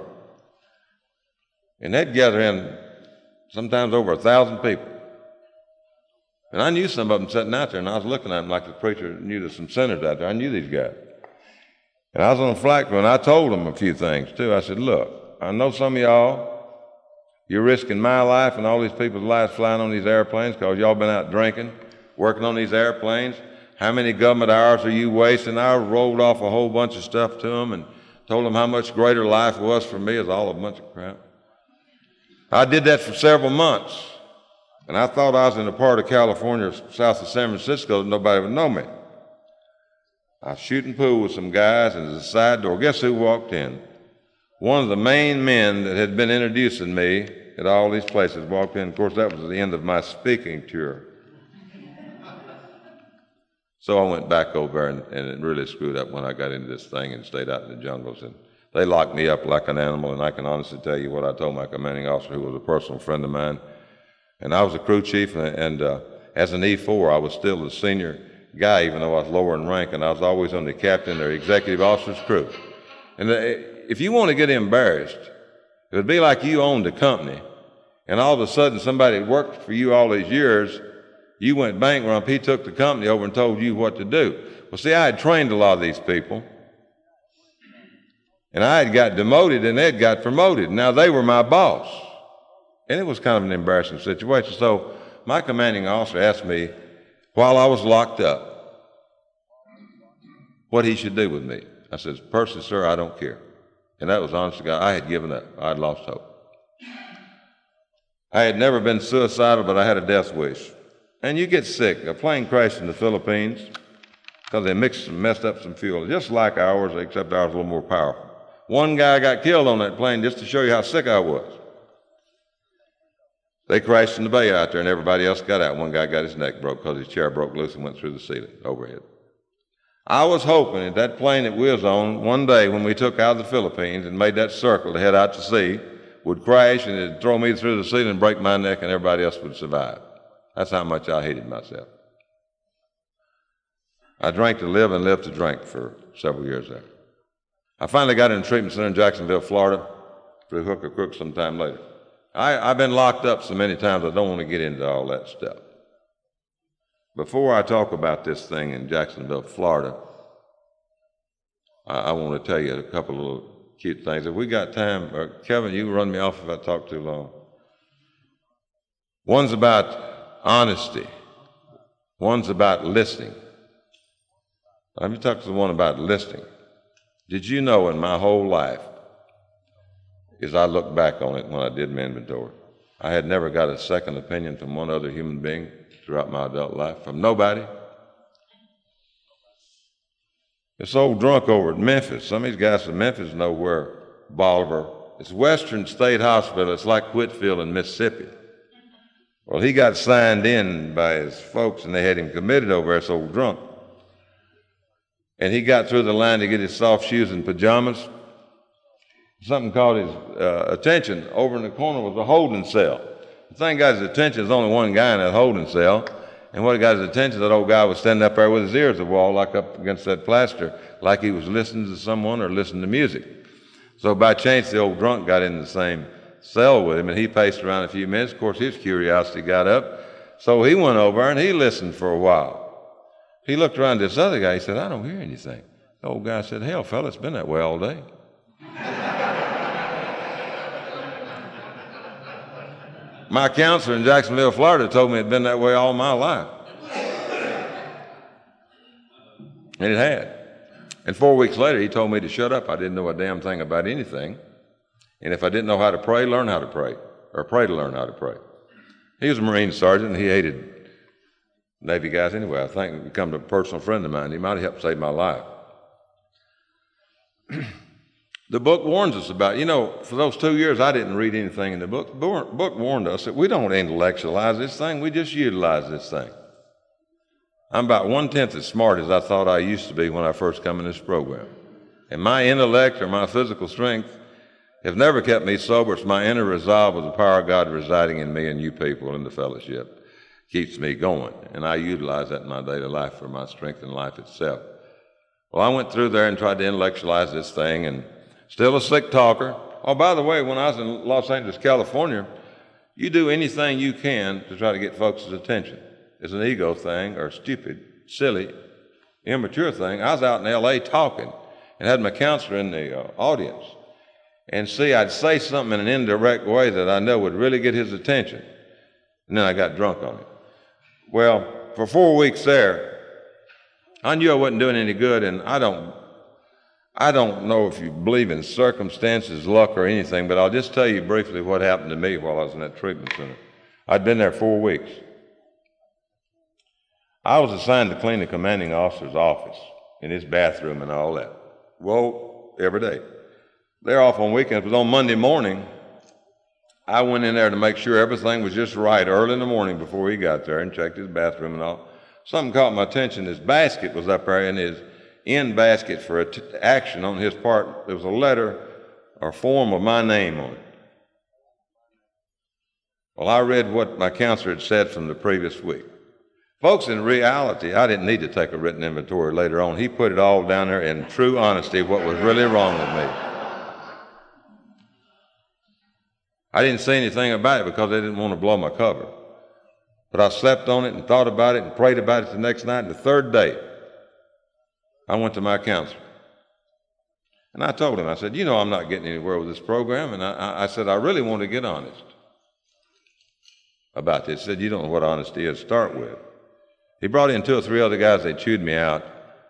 And they'd gather in sometimes over 1,000 people. And I knew some of them sitting out there, and I was looking at them like the preacher knew there's some sinners out there. I knew these guys. And I was on the flight crew, and I told them a few things, too. I said, look, I know some of y'all, you're risking my life and all these people's lives flying on these airplanes because y'all been out drinking, working on these airplanes. How many government hours are you wasting? I rolled off a whole bunch of stuff to them and told them how much greater life was for me. It's all a bunch of crap. I did that for several months. And I thought I was in a part of California, south of San Francisco, that nobody would know me. I was shooting pool with some guys, and there's a side door. Guess who walked in? One of the main men that had been introducing me at all these places walked in. Of course, that was the end of my speaking tour. So I went back over and it really screwed up when I got into this thing and stayed out in the jungles. And they locked me up like an animal, and I can honestly tell you what I told my commanding officer, who was a personal friend of mine. And I was a crew chief, and as an E4, I was still the senior guy, even though I was lower in rank, and I was always on the captain or executive officer's crew. And if you want to get embarrassed, it would be like you owned a company, and all of a sudden somebody that worked for you all these years, you went bankrupt, he took the company over and told you what to do. Well, see, I had trained a lot of these people, and I had got demoted, and they'd got promoted. Now they were my boss. And it was kind of an embarrassing situation. So my commanding officer asked me, while I was locked up, what he should do with me. I said, personally, sir, I don't care. And that was honest to God. I had given up. I had lost hope. I had never been suicidal, but I had a death wish. And you get sick. A plane crashed in the Philippines because they messed up some fuel, just like ours, except ours was a little more powerful. One guy got killed on that plane just to show you how sick I was. They crashed in the bay out there, and everybody else got out. One guy got his neck broke because his chair broke loose and went through the ceiling overhead. I was hoping that that plane that we was on, one day when we took out of the Philippines and made that circle to head out to sea, would crash and it'd throw me through the ceiling and break my neck, and everybody else would survive. That's how much I hated myself. I drank to live and lived to drink for several years there. I finally got in a treatment center in Jacksonville, Florida, through hook or crook sometime later. I've been locked up so many times I don't want to get into all that stuff. Before I talk about this thing in Jacksonville, Florida, I want to tell you a couple of little cute things. If we got time, Kevin, you can run me off if I talk too long. One's about honesty. One's about listening. Let me talk to the one about listening. Did you know in my whole life, as I look back on it when I did my inventory, I had never got a second opinion from one other human being throughout my adult life, from nobody. This old drunk over at Memphis, some of these guys from Memphis know where Bolivar, it's Western State Hospital, it's like Whitfield in Mississippi. Well, he got signed in by his folks, and they had him committed over there, this old drunk. And he got through the line to get his soft shoes and pajamas. Something caught his attention. Over in the corner was a holding cell. The thing got his attention, there's only one guy in that holding cell. And what got his attention, that old guy was standing up there with his ears to the wall, like up against that plaster, like he was listening to someone or listening to music. So by chance, the old drunk got in the same cell with him, and he paced around a few minutes. Of course, his curiosity got up. So he went over and he listened for a while. He looked around at this other guy. He said, I don't hear anything. The old guy said, hell, fella, it's been that way all day. My counselor in Jacksonville, Florida, told me it had been that way all my life. And it had. And 4 weeks later, he told me to shut up. I didn't know a damn thing about anything. And if I didn't know how to pray, learn how to pray. Or pray to learn how to pray. He was a Marine sergeant, and he hated Navy guys anyway. I think he became a personal friend of mine. He might have helped save my life. The book warns us about, for those 2 years, I didn't read anything in the book. The book warned us that we don't intellectualize this thing, we just utilize this thing. I'm about 1/10 as smart as I thought I used to be when I first come in this program. And my intellect or my physical strength have never kept me sober. It's my inner resolve with the power of God residing in me and you people in the fellowship. Keeps me going. And I utilize that in my daily life for my strength in life itself. Well, I went through there and tried to intellectualize this thing, and still a slick talker. Oh, by the way, when I was in Los Angeles, California, you do anything you can to try to get folks' attention. is an ego thing or stupid, silly, immature thing. I was out in L.A. talking and had my counselor in the audience. And see, I'd say something in an indirect way that I know would really get his attention. And then I got drunk on it. Well, for 4 weeks there, I knew I wasn't doing any good, and I don't know if you believe in circumstances, luck, or anything, but I'll just tell you briefly what happened to me while I was in that treatment center. I'd been there 4 weeks. I was assigned to clean the commanding officer's office in his bathroom and all that. Well, every day. They're off on weekends, but on Monday morning, I went in there to make sure everything was just right early in the morning before he got there and checked his bathroom and all. Something caught my attention. His basket was up there, and his end basket for action on his part, there was a letter or form of my name on it. Well, I read what my counselor had said from the previous week. Folks, in reality, I didn't need to take a written inventory later on. He put it all down there in true honesty, what was really wrong with me. I didn't say anything about it because they didn't want to blow my cover. But I slept on it and thought about it and prayed about it the next night. And the third day, I went to my counselor. And I told him, I said, you know, I'm not getting anywhere with this program. And I said, I really want to get honest about this. He said, you don't know what honesty is to start with. He brought in 2 or 3 other guys. They chewed me out,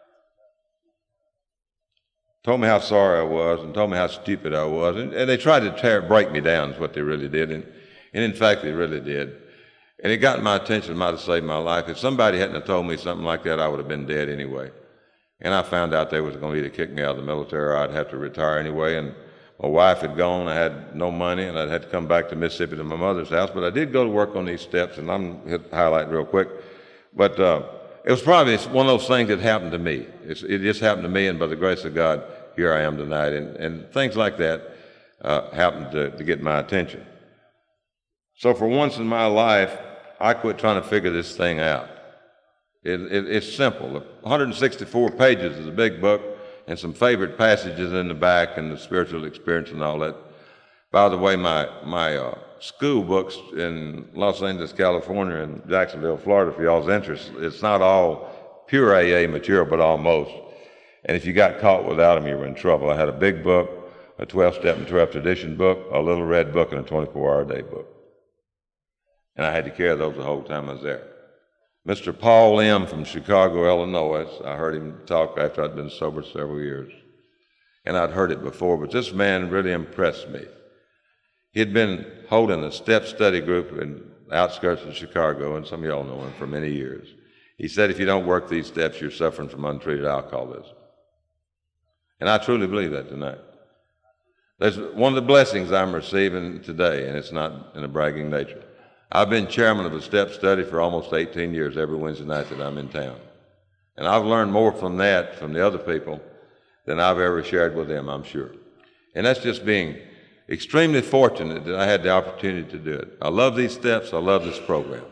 told me how sorry I was, and told me how stupid I was. And they tried to break me down is what they really did. And in fact, they really did. And it got my attention. It might have saved my life. If somebody hadn't have told me something like that, I would have been dead anyway. And I found out they was going to either kick me out of the military or I'd have to retire anyway. And my wife had gone. I had no money, and I'd had to come back to Mississippi to my mother's house. But I did go to work on these steps, and I'm going to highlight real quick. But it was probably one of those things that happened to me. It just happened to me, and by the grace of God, here I am tonight. And things like that happened to get my attention. So for once in my life, I quit trying to figure this thing out. It's simple. 164 pages is a big book, and some favorite passages in the back, and the spiritual experience and all that. By the way, my school books in Los Angeles, California, and Jacksonville, Florida, for y'all's interest, it's not all pure AA material, but almost. And if you got caught without them, you were in trouble. I had a big book, a 12-step and 12th tradition book, a little red book, and a 24-hour-a-day book. And I had to carry those the whole time I was there. Mr. Paul M. from Chicago, Illinois, I heard him talk after I'd been sober several years. And I'd heard it before, but this man really impressed me. He'd been holding a step study group in the outskirts of Chicago, and some of y'all know him, for many years. He said, if you don't work these steps, you're suffering from untreated alcoholism. And I truly believe that tonight. That's one of the blessings I'm receiving today, and it's not in a bragging nature. I've been chairman of a step study for almost 18 years every Wednesday night that I'm in town. And I've learned more from that, from the other people, than I've ever shared with them, I'm sure. And that's just being extremely fortunate that I had the opportunity to do it. I love these steps. I love this program.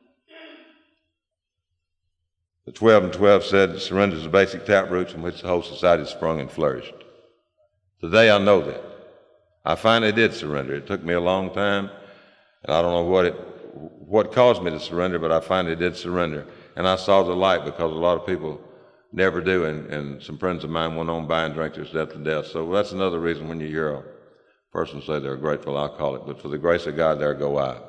The 12 and 12 said, surrender is the basic taproots from which the whole society sprung and flourished. Today I know that. I finally did surrender. It took me a long time, and I don't know what caused me to surrender, but I finally did surrender. And I saw the light, because a lot of people never do, and some friends of mine went on buying drink themselves to death. So that's another reason when you hear a person say they're a grateful alcoholic, but for the grace of God, there go I.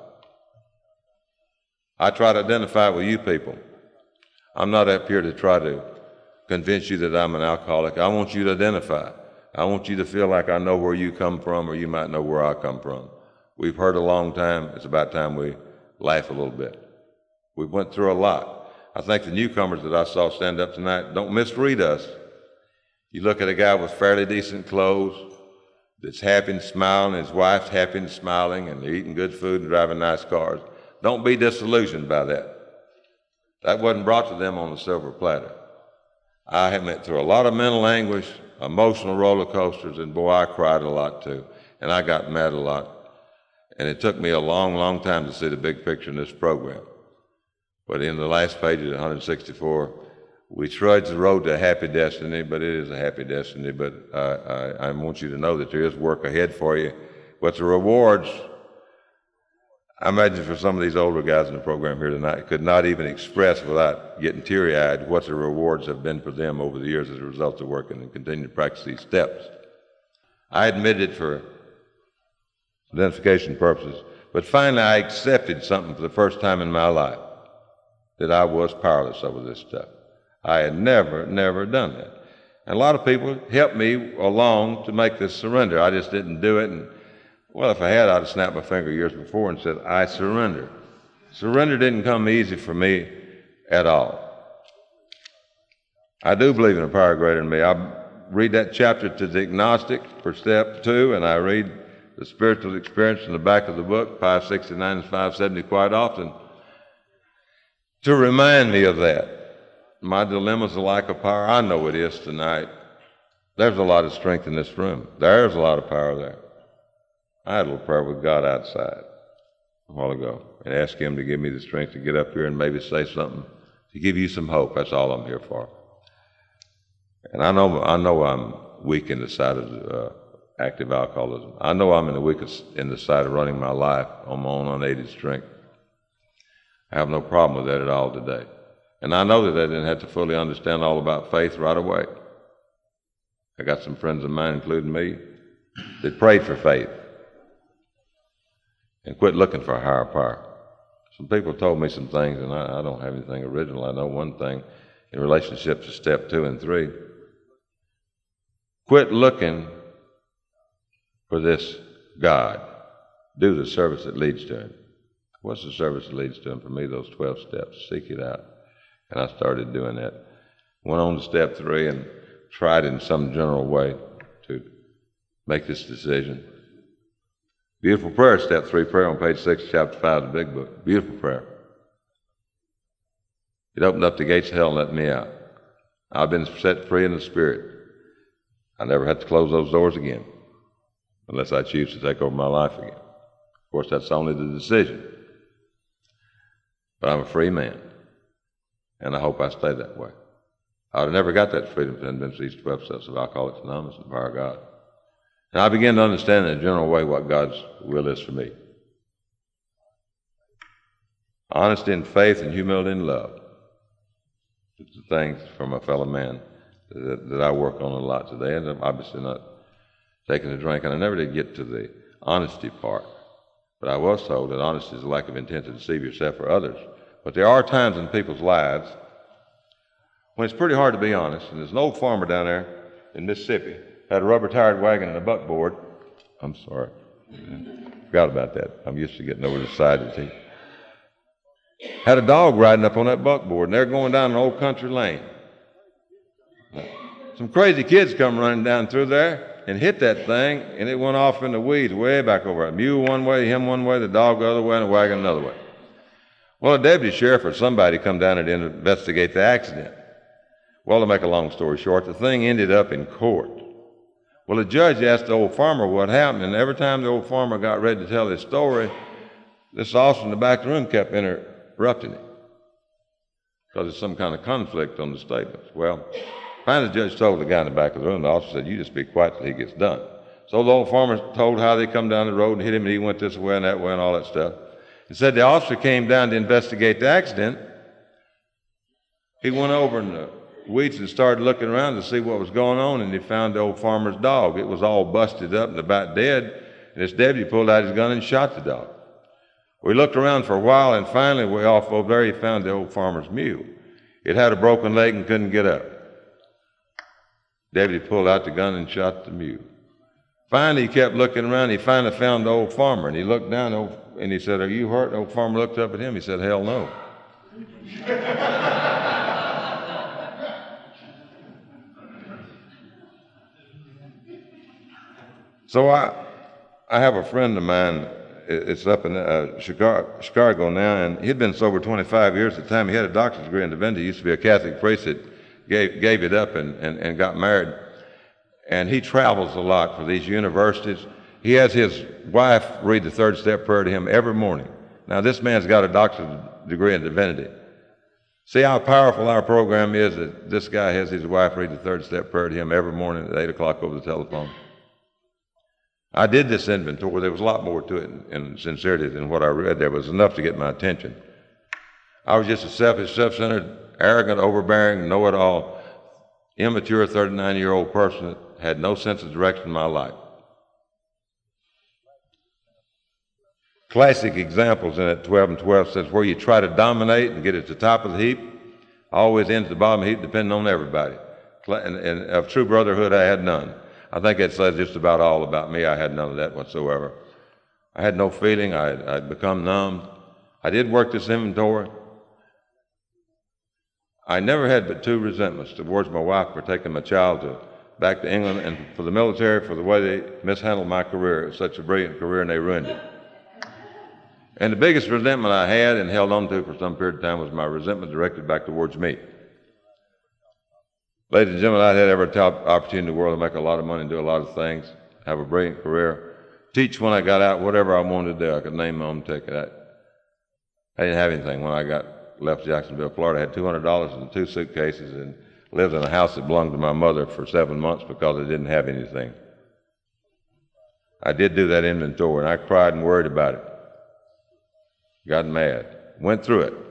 I try to identify with you people. I'm not up here to try to convince you that I'm an alcoholic. I want you to identify. I want you to feel like I know where you come from, or you might know where I come from. We've heard a long time. It's about time we laugh a little bit. We've went through a lot. I think the newcomers that I saw stand up tonight, don't misread us. You look at a guy with fairly decent clothes that's happy and smiling, and his wife's happy and smiling, and they're eating good food and driving nice cars. Don't be disillusioned by that. That wasn't brought to them on a silver platter. I have went through a lot of mental anguish, emotional roller coasters, and boy, I cried a lot too. And I got mad a lot. And it took me a long, long time to see the big picture in this program. But in the last page of 164, we trudge the road to a happy destiny, but it is a happy destiny. But I want you to know that there is work ahead for you. But the rewards, I imagine for some of these older guys in the program here tonight could not even express without getting teary-eyed what the rewards have been for them over the years as a result of working and continuing to practice these steps. I admitted it for identification purposes, but finally I accepted something for the first time in my life, that I was powerless over this stuff. I had never done that. And a lot of people helped me along to make this surrender. I just didn't do it. And, well, if I had, I'd have snapped my finger years before and said, I surrender. Surrender didn't come easy for me at all. I do believe in a power greater than me. I read that chapter to the agnostic for step 2, and I read the spiritual experience in the back of the book, 569 and 570, quite often, to remind me of that. My dilemma's a lack of power. I know it is tonight. There's a lot of strength in this room. There's a lot of power there. I had a little prayer with God outside a while ago and asked Him to give me the strength to get up here and maybe say something to give you some hope. That's all I'm here for. And I know I'm weak in the side of active alcoholism. I know I'm in the weakest in the side of running my life on my own unaided strength. I have no problem with that at all today. And I know that I didn't have to fully understand all about faith right away. I got some friends of mine, including me, that prayed for faith and quit looking for a higher power. Some people told me some things, and I don't have anything original. I know one thing in relationship to step 2 and 3. Quit looking for this God. Do the service that leads to Him. What's the service that leads to Him? For me, those 12 steps. Seek it out. And I started doing that. Went on to step 3 and tried in some general way to make this decision. Beautiful prayer, step 3 prayer on page 6, chapter 5 of the big book. Beautiful prayer. It opened up the gates of hell and let me out. I've been set free in the Spirit. I never had to close those doors again unless I choose to take over my life again. Of course, that's only the decision. But I'm a free man. And I hope I stay that way. I would have never got that freedom if it hadn't been for these 12 steps of Alcoholics Anonymous and the power of God. And I began to understand in a general way what God's will is for me. Honesty and faith and humility and love. It's the things from a fellow man that I work on a lot today. And I'm obviously not taking a drink. And I never did get to the honesty part. But I was told that honesty is a lack of intent to deceive yourself or others. But there are times in people's lives when it's pretty hard to be honest. And there's an old farmer down there in Mississippi, had a rubber-tired wagon and a buckboard. I'm sorry. Forgot about that. I'm used to getting over the side of the team. Had a dog riding up on that buckboard, and they're going down an old country lane. Some crazy kids come running down through there and hit that thing, and it went off in the weeds way back over. A mule one way, him one way, the dog the other way, and the wagon another way. Well, a deputy sheriff or somebody come down and investigate the accident. Well, to make a long story short, the thing ended up in court. Well, the judge asked the old farmer what happened, and every time the old farmer got ready to tell his story, this officer in the back of the room kept interrupting him because there's some kind of conflict on the statements. Well, finally the judge told the guy in the back of the room, the officer said, you just be quiet till he gets done. So the old farmer told how they come down the road and hit him, and he went this way and that way and all that stuff. He said the officer came down to investigate the accident. He went over in the weeds and started looking around to see what was going on, and he found the old farmer's dog. It was all busted up and about dead, and this deputy pulled out his gun and shot the dog. We looked around for a while, and finally way off over there he found the old farmer's mule. It had a broken leg and couldn't get up. Deputy pulled out the gun and shot the mule. Finally, he kept looking around. He finally found the old farmer, and he looked down and he said, are you hurt? The old farmer looked up at him. He said, hell no. So I have a friend of mine. It's up in Chicago now, and he'd been sober 25 years at the time. He had a doctor's degree in divinity. He used to be a Catholic priest that gave it up and got married. And he travels a lot for these universities. He has his wife read the third step prayer to him every morning. Now, this man's got a doctor's degree in divinity. See how powerful our program is that this guy has his wife read the third step prayer to him every morning at 8 o'clock over the telephone. I did this inventory. There was a lot more to it in sincerity than what I read there. It was enough to get my attention. I was just a selfish, self-centered, arrogant, overbearing, know-it-all, immature 39-year-old person that had no sense of direction in my life. Classic examples in that 12 and 12 says where you try to dominate and get at the top of the heap, always ends at the bottom of the heap depending on everybody. And of true brotherhood, I had none. I think that says just about all about me. I had none of that whatsoever. I had no feeling. I'd become numb. I did work this inventory. I never had but 2 resentments towards my wife for taking my child back to England, and for the military for the way they mishandled my career. It was such a brilliant career, and they ruined it. And the biggest resentment I had and held on to for some period of time was my resentment directed back towards me. Ladies and gentlemen, I had every opportunity in the world to make a lot of money and do a lot of things, have a brilliant career, teach when I got out, whatever I wanted to do. I could name my own ticket. I didn't have anything when I left Jacksonville, Florida. I had $200 in 2 suitcases and lived in a house that belonged to my mother for 7 months because I didn't have anything. I did do that inventory, and I cried and worried about it. Got mad. Went through it.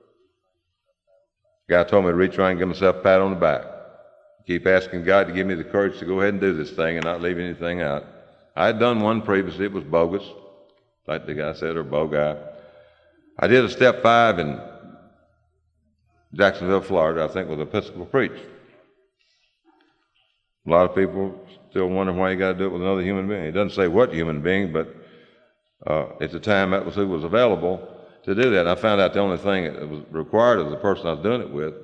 The guy told me to reach around and give myself a pat on the back. Keep asking God to give me the courage to go ahead and do this thing and not leave anything out. I had done one previously. It was bogus, like the guy said, or bow guy. I did a step 5 in Jacksonville, Florida, I think, with Episcopal preach. A lot of people still wonder why you got to do it with another human being. It doesn't say what human being, but at the time that was who was available to do that. And I found out the only thing that was required of the person I was doing it with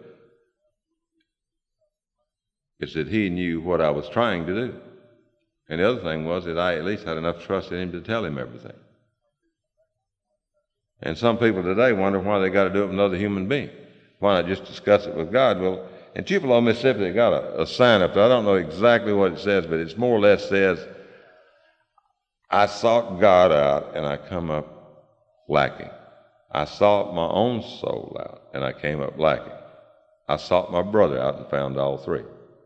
is that he knew what I was trying to do. And the other thing was that I at least had enough trust in him to tell him everything. And some people today wonder why they got to do it with another human being. Why not just discuss it with God? Well, in Tupelo, Mississippi, they got a sign up there. I don't know exactly what it says, but it's more or less says, I sought God out and I come up lacking. I sought my own soul out and I came up lacking. I sought my brother out and found all 3.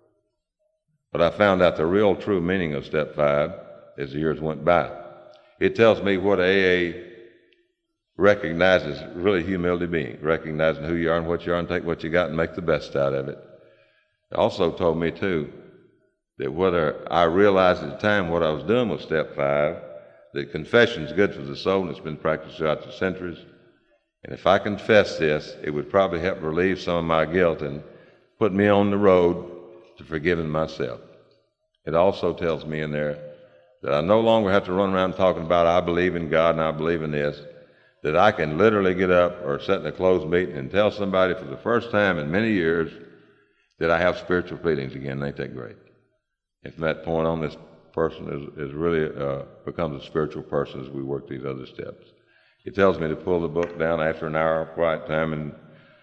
But I found out the real true meaning of step 5 as the years went by. It tells me what AA recognizes really humility being, recognizing who you are and what you are and take what you got and make the best out of it. It also told me, too, that whether I realized at the time what I was doing with step 5, that confession is good for the soul and it's been practiced throughout the centuries. And if I confess this, it would probably help relieve some of my guilt and put me on the road to forgiving myself. It also tells me in there that I no longer have to run around talking about I believe in God and I believe in this, that I can literally get up or sit in a closed meeting and tell somebody for the first time in many years that I have spiritual feelings again. Ain't that great? And from that point on, this person is really becomes a spiritual person as we work these other steps. It tells me to pull the book down after an hour of quiet time and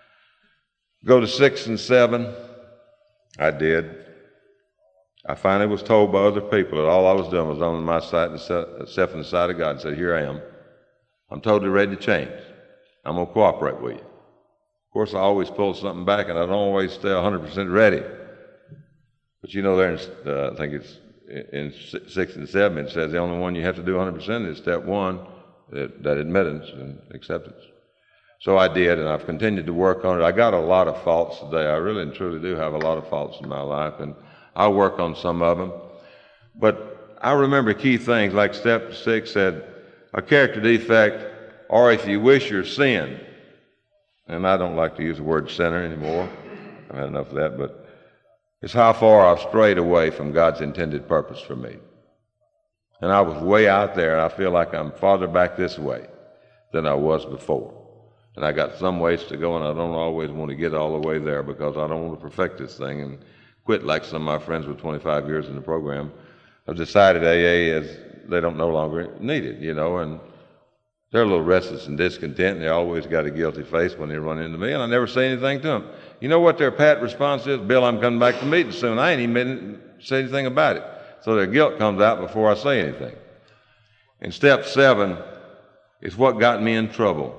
go to 6 and 7. I did. I finally was told by other people that all I was doing was on my side, except in the side of God, and said, here I am. I'm totally ready to change. I'm going to cooperate with you. Of course, I always pull something back, and I don't always stay 100% ready. But you know, there, I think it's in 6 and 7, it says the only one you have to do 100% is step 1, that admittance and acceptance. So I did, and I've continued to work on it. I got a lot of faults today. I really and truly do have a lot of faults in my life, and I'll work on some of them. But I remember key things like step 6 said, a character defect, or if you wish, your sin. And I don't like to use the word sinner anymore. I've had enough of that, but it's how far I've strayed away from God's intended purpose for me. And I was way out there, and I feel like I'm farther back this way than I was before. And I got some ways to go, and I don't always want to get all the way there because I don't want to perfect this thing and quit like some of my friends with 25 years in the program. I've decided AA is, they don't no longer need it, you know, and they're a little restless and discontent, and they always got a guilty face when they run into me, and I never say anything to them. You know what their pat response is? Bill, I'm coming back to the meeting soon. I ain't even say anything about it. So their guilt comes out before I say anything. And step 7 is what got me in trouble.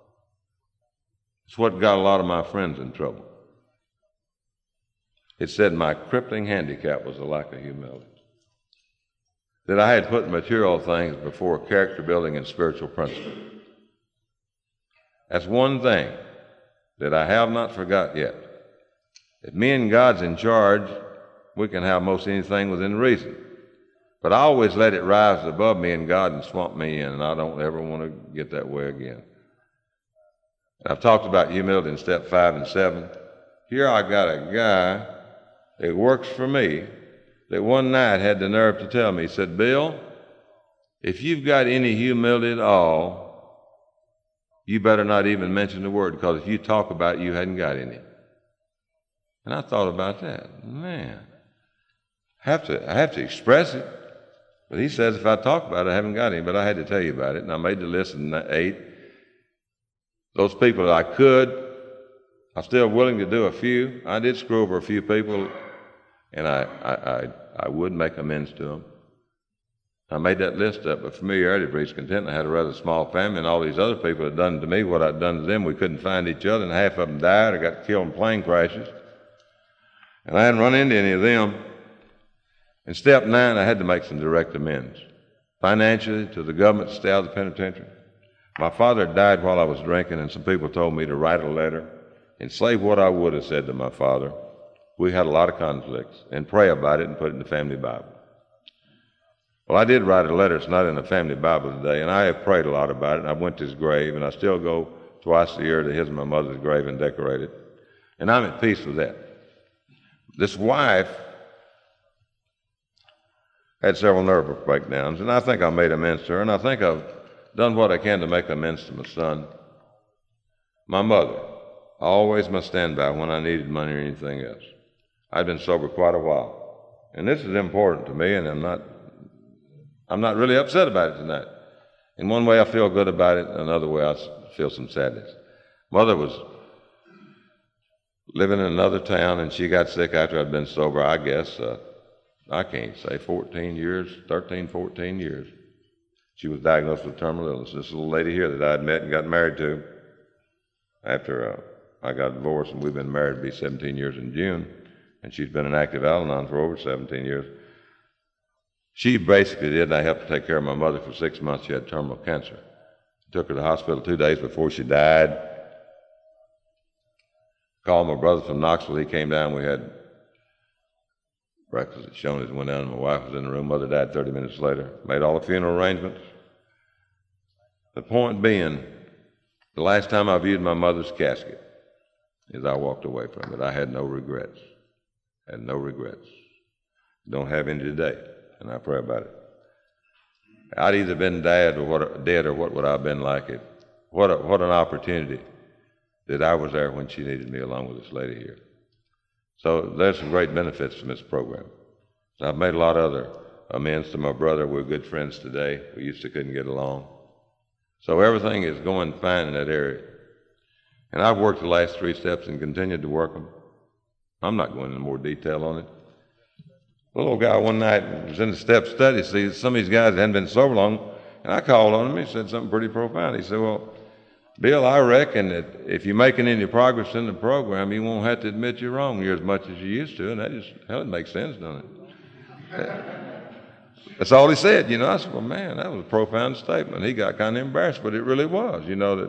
It's what got a lot of my friends in trouble. It said my crippling handicap was a lack of humility. that I had put material things before character building and spiritual principle. That's one thing that I have not forgot yet. If me and God's in charge, we can have most anything within reason. But I always let it rise above me and God and swamp me in, and I don't ever want to get that way again. I've talked about humility in step 5 and 7. Here I got a guy that works for me that one night had the nerve to tell me, he said, Bill, if you've got any humility at all, you better not even mention the word, because if you talk about it, you hadn't got any. And I thought about that. Man, I have to express it. But he says if I talk about it, I haven't got any. But I had to tell you about it, and I made the list in 8. Those people that I could, I'm still willing to do a few. I did screw over a few people, and I would make amends to them. I made that list up, but familiarity breeds contempt. I had a rather small family, and all these other people had done to me what I'd done to them. We couldn't find each other, and half of them died or got killed in plane crashes. And I hadn't run into any of them. In step 9, I had to make some direct amends. Financially, to the government to stay out of the penitentiary. My father died while I was drinking, and some people told me to write a letter and say what I would have said to my father. We had a lot of conflicts, and pray about it and put it in the family Bible. Well, I did write a letter. It's not in the family Bible today, and I have prayed a lot about it, and I went to his grave, and I still go twice a year to his and my mother's grave and decorate it. And I'm at peace with that. This wife had several nervous breakdowns, and I think I made amends to her, and I think I've done what I can to make amends to my son. My mother, I always must stand by when I needed money or anything else. I'd been sober quite a while, and this is important to me, and I'm not really upset about it tonight. In one way I feel good about it, another way I feel some sadness. Mother was living in another town, and she got sick after I'd been sober, I guess, I can't say, 13, 14 years. She was diagnosed with terminal illness. This little lady here that I'd met and got married to after I got divorced, and we've been married to be 17 years in June, and she's been an active Al-Anon for over 17 years. She basically did, and I helped to take care of my mother for 6 months. She had terminal cancer. Took her to the hospital 2 days before she died. Called my brother from Knoxville. He came down. We had breakfast at Shoney's, went down, and my wife was in the room. Mother died 30 minutes later. Made all the funeral arrangements. The point being, the last time I viewed my mother's casket is I walked away from it. I had no regrets. Had no regrets. Don't have any today, and I pray about it. I'd either been dead or what would I have been like it. What an opportunity that I was there when she needed me, along with this lady here. So there's some great benefits from this program. So I've made a lot of other amends to my brother. We're good friends today. We used to couldn't get along. So everything is going fine in that area. And I've worked the last 3 steps and continued to work them. I'm not going into more detail on it. The little guy one night was in the step study. See, some of these guys hadn't been sober long, and I called on him. He said something pretty profound. He said, well, Bill, I reckon that if you're making any progress in the program, you won't have to admit you're wrong near as much as you used to. And that just, hell, it makes sense, doesn't it? That's all he said, you know. I said, well, man, that was a profound statement. He got kind of embarrassed, but it really was, you know, that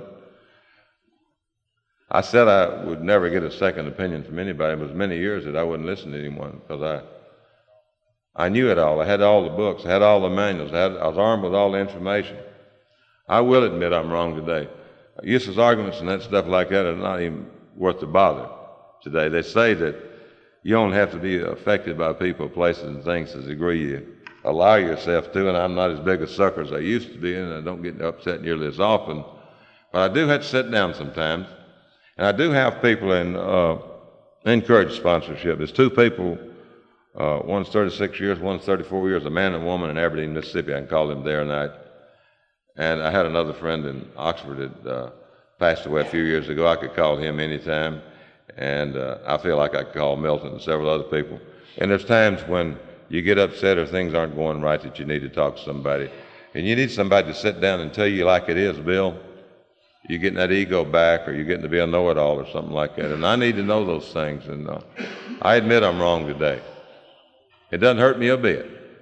I said I would never get a second opinion from anybody. It was many years that I wouldn't listen to anyone because I knew it all. I had all the books. I had all the manuals. I was armed with all the information. I will admit I'm wrong today. Useless arguments and that stuff like that are not even worth the bother today. They say that you don't have to be affected by people, places, and things to the degree you allow yourself to, and I'm not as big a sucker as I used to be, and I don't get upset nearly as often. But I do have to sit down sometimes, and I do have people in encourage sponsorship. There's 2 people, one's 36 years, one's 34 years, a man and a woman in Aberdeen, Mississippi. I can call them day or night. And I had another friend in Oxford that passed away a few years ago. I could call him anytime, and I feel like I could call Milton and several other people. And there's times when you get upset or things aren't going right that you need to talk to somebody. And you need somebody to sit down and tell you like it is, Bill, you're getting that ego back, or you're getting to be a know-it-all or something like that. And I need to know those things, and I admit I'm wrong today. It doesn't hurt me a bit.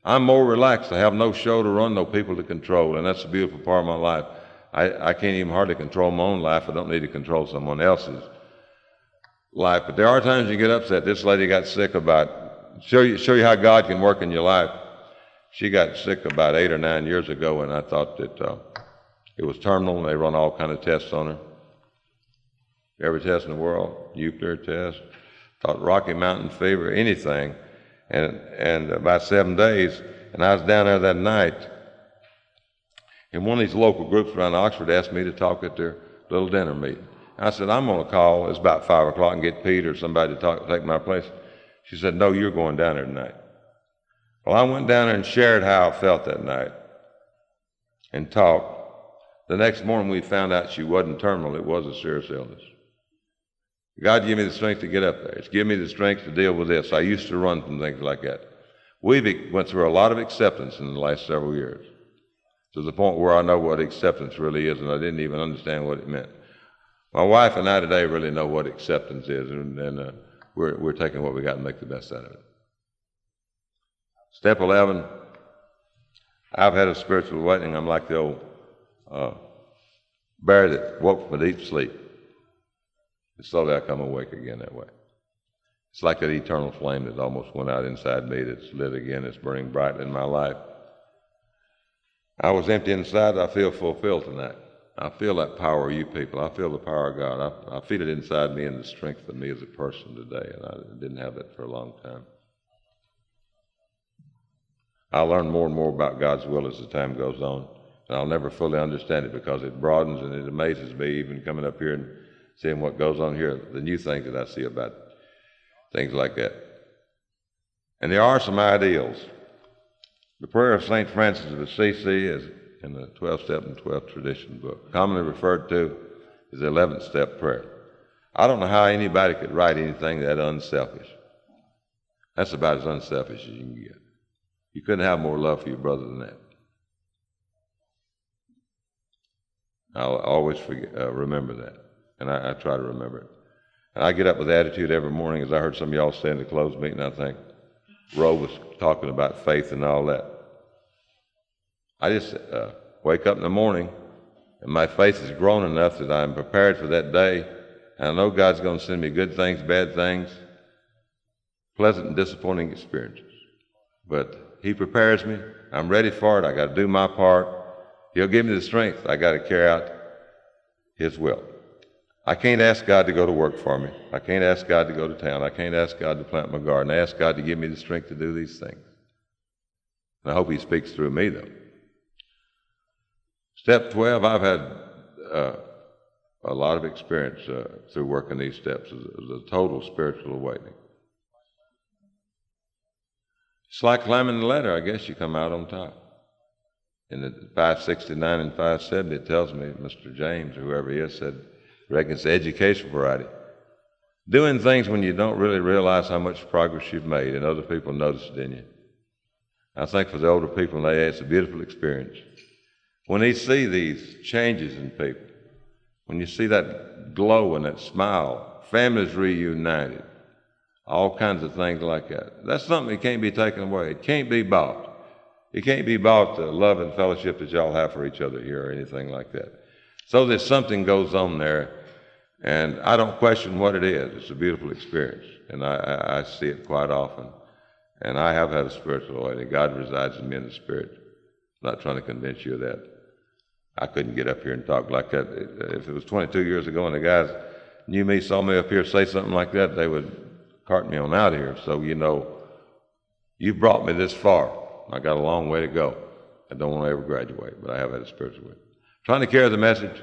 I'm more relaxed. I have no show to run, no people to control, and that's a beautiful part of my life. I can't even hardly control my own life. I don't need to control someone else's life. But there are times you get upset. This lady got sick show you how God can work in your life. She got sick about 8 or 9 years ago, and I thought that it was terminal, and they run all kind of tests on her. Every test in the world, nuclear test, thought Rocky Mountain fever, anything. And about 7 days, and I was down there that night, and one of these local groups around Oxford asked me to talk at their little dinner meeting. I said, I'm going to call, it's about 5 o'clock, and get Pete or somebody to take my place. She said, no, you're going down there tonight. Well, I went down there and shared how I felt that night and talked. The next morning we found out she wasn't terminal, it was a serious illness. God gave me the strength to get up there. It's given me the strength to deal with this. I used to run from things like that. We went through a lot of acceptance in the last several years, to the point where I know what acceptance really is, and I didn't even understand what it meant. My wife and I today really know what acceptance is, and we're taking what we got and make the best out of it. Step 11, I've had a spiritual awakening. I'm like the old bear that woke from a deep sleep. And slowly I come awake again that way. It's like that eternal flame that almost went out inside me that's lit again, it's burning bright in my life. I was empty inside, I feel fulfilled tonight. I feel that power of you people. I feel the power of God. I feel it inside me and the strength of me as a person today, and I didn't have that for a long time. I learn more and more about God's will as the time goes on, and I'll never fully understand it because it broadens and it amazes me, even coming up here and seeing what goes on here, the new things that I see about things like that. And there are some ideals. The prayer of St. Francis of Assisi is in the 12-step and 12th tradition book, commonly referred to as the 11th step prayer. I don't know how anybody could write anything that unselfish. That's about as unselfish as you can get. You couldn't have more love for your brother than that. I'll always remember that, and I try to remember it. And I get up with attitude every morning, as I heard some of y'all say in the closed meeting, I think. Roe was talking about faith and all that. I just wake up in the morning, and my faith has grown enough that I'm prepared for that day, and I know God's going to send me good things, bad things, pleasant and disappointing experiences. But He prepares me. I'm ready for it. I got to do my part. He'll give me the strength. I got to carry out His will. I can't ask God to go to work for me. I can't ask God to go to town. I can't ask God to plant my garden. I ask God to give me the strength to do these things. And I hope He speaks through me, though. Step 12, I've had a lot of experience through working these steps as a total spiritual awakening. It's like climbing the ladder. I guess you come out on top. In the 569 and 570, it tells me, Mr. James, or whoever he is, said, reckon it's the educational variety. Doing things when you don't really realize how much progress you've made, and other people notice it in you. I think for the older people, it's a beautiful experience. When they see these changes in people, when you see that glow and that smile, families reunited, all kinds of things like that, that's something that can't be taken away. It can't be bought. It can't be bought, the love and fellowship that y'all have for each other here or anything like that. So that something goes on there, and I don't question what it is. It's a beautiful experience, and I see it quite often. And I have had a spiritual awakening. God resides in me in the Spirit. I'm not trying to convince you of that. I couldn't get up here and talk like that. If it was 22 years ago and the guys knew me, saw me up here say something like that, they would cart me on out of here. So, you brought me this far. I got a long way to go. I don't want to ever graduate, but I have had a spiritual awakening. Trying to carry the message.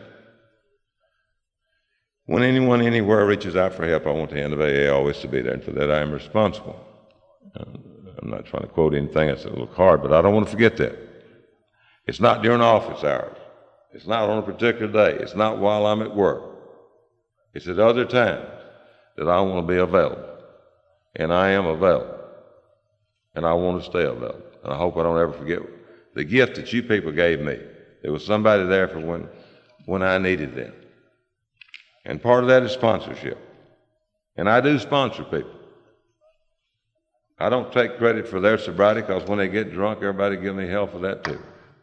When anyone anywhere reaches out for help, I want the end of AA always to be there, and for that I am responsible. I'm not trying to quote anything that's a little hard, but I don't want to forget that. It's not during office hours. It's not on a particular day. It's not while I'm at work. It's at other times that I want to be available. And I am available. And I want to stay available. And I hope I don't ever forget the gift that you people gave me. There was somebody there for when I needed them. And part of that is sponsorship. And I do sponsor people. I don't take credit for their sobriety because when they get drunk, everybody give me hell for that too.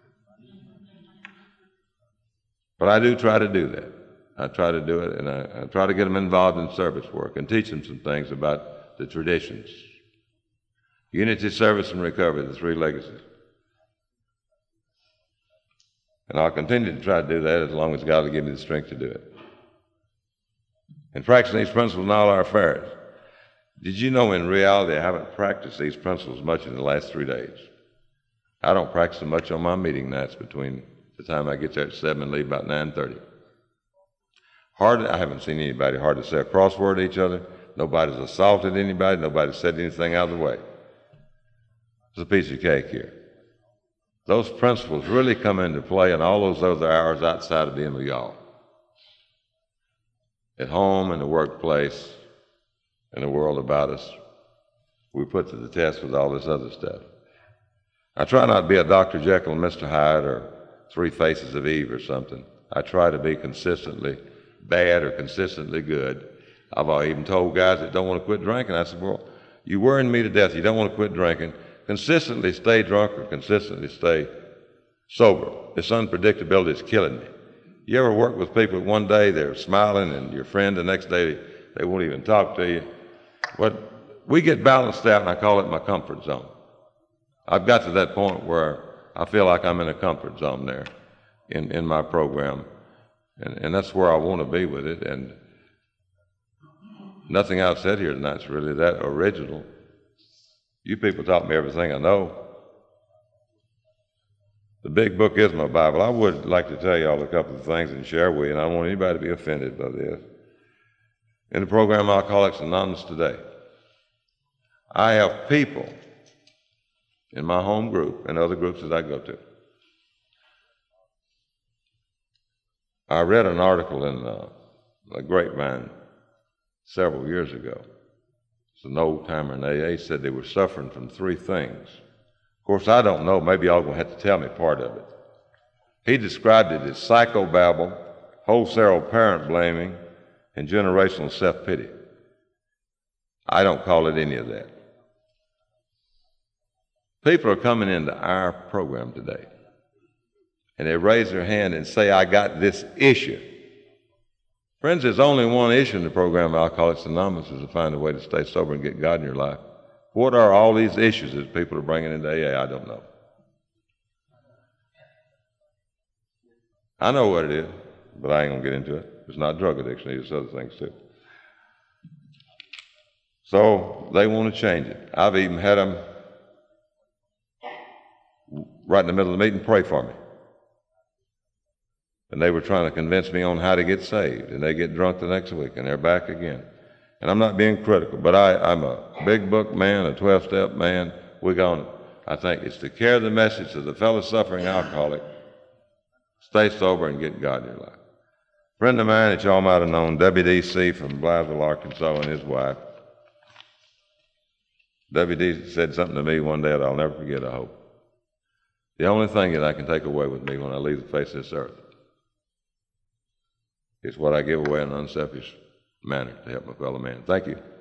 But I do try to do that. I try to do it, and I try to get them involved in service work and teach them some things about the traditions. Unity, service, and recovery, the three legacies. And I'll continue to try to do that as long as God will give me the strength to do it. And practicing these principles in all our affairs. Did you know in reality I haven't practiced these principles much in the last 3 days? I don't practice them much on my meeting nights between the time I get there at 7 and leave about 9:30. I haven't seen anybody hardly say a crossword to each other. Nobody's assaulted anybody. Nobody's said anything out of the way. It's a piece of cake here. Those principles really come into play in all those other hours outside of being with y'all. At home, in the workplace, in the world about us, we put to the test with all this other stuff. I try not to be a Dr. Jekyll and Mr. Hyde or Three Faces of Eve or something. I try to be consistently bad or consistently good. I've even told guys that don't want to quit drinking, I said, well, you worrying me to death. You don't want to quit drinking. Consistently stay drunk or consistently stay sober. This unpredictability is killing me. You ever work with people one day they're smiling and your friend the next day they won't even talk to you? But we get balanced out, and I call it my comfort zone. I've got to that point where I feel like I'm in a comfort zone there in my program. And that's where I want to be with it. And nothing I've said here tonight is really that original. You people taught me everything I know. The big book is my Bible. I would like to tell you all a couple of things and share with you, and I don't want anybody to be offended by this. In the program Alcoholics Anonymous today, I have people in my home group and other groups that I go to. I read an article in a Grapevine several years ago. It's an old-timer in AA. He said they were suffering from three things. Of course, I don't know. Maybe y'all going to have to tell me part of it. He described it as psychobabble, wholesale parent blaming, and generational self-pity. I don't call it any of that. People are coming into our program today, and they raise their hand and say, I got this issue. Friends, there's only one issue in the program Alcoholics Anonymous is to find a way to stay sober and get God in your life. What are all these issues that people are bringing into AA? I don't know. I know what it is, but I ain't going to get into it. It's not drug addiction. It's other things too. So they want to change it. I've even had them right in the middle of the meeting pray for me. And they were trying to convince me on how to get saved. And they get drunk the next week, and they're back again. And I'm not being critical, but I'm a big book man, a 12-step man. I think it's to carry the message to the fellow suffering alcoholic, stay sober and get God in your life. A friend of mine that y'all might have known, WDC from Blytheville, Arkansas, and his wife. WD said something to me one day that I'll never forget, I hope. The only thing that I can take away with me when I leave the face of this earth is what I give away in an unselfish manner to help my fellow man. Thank you.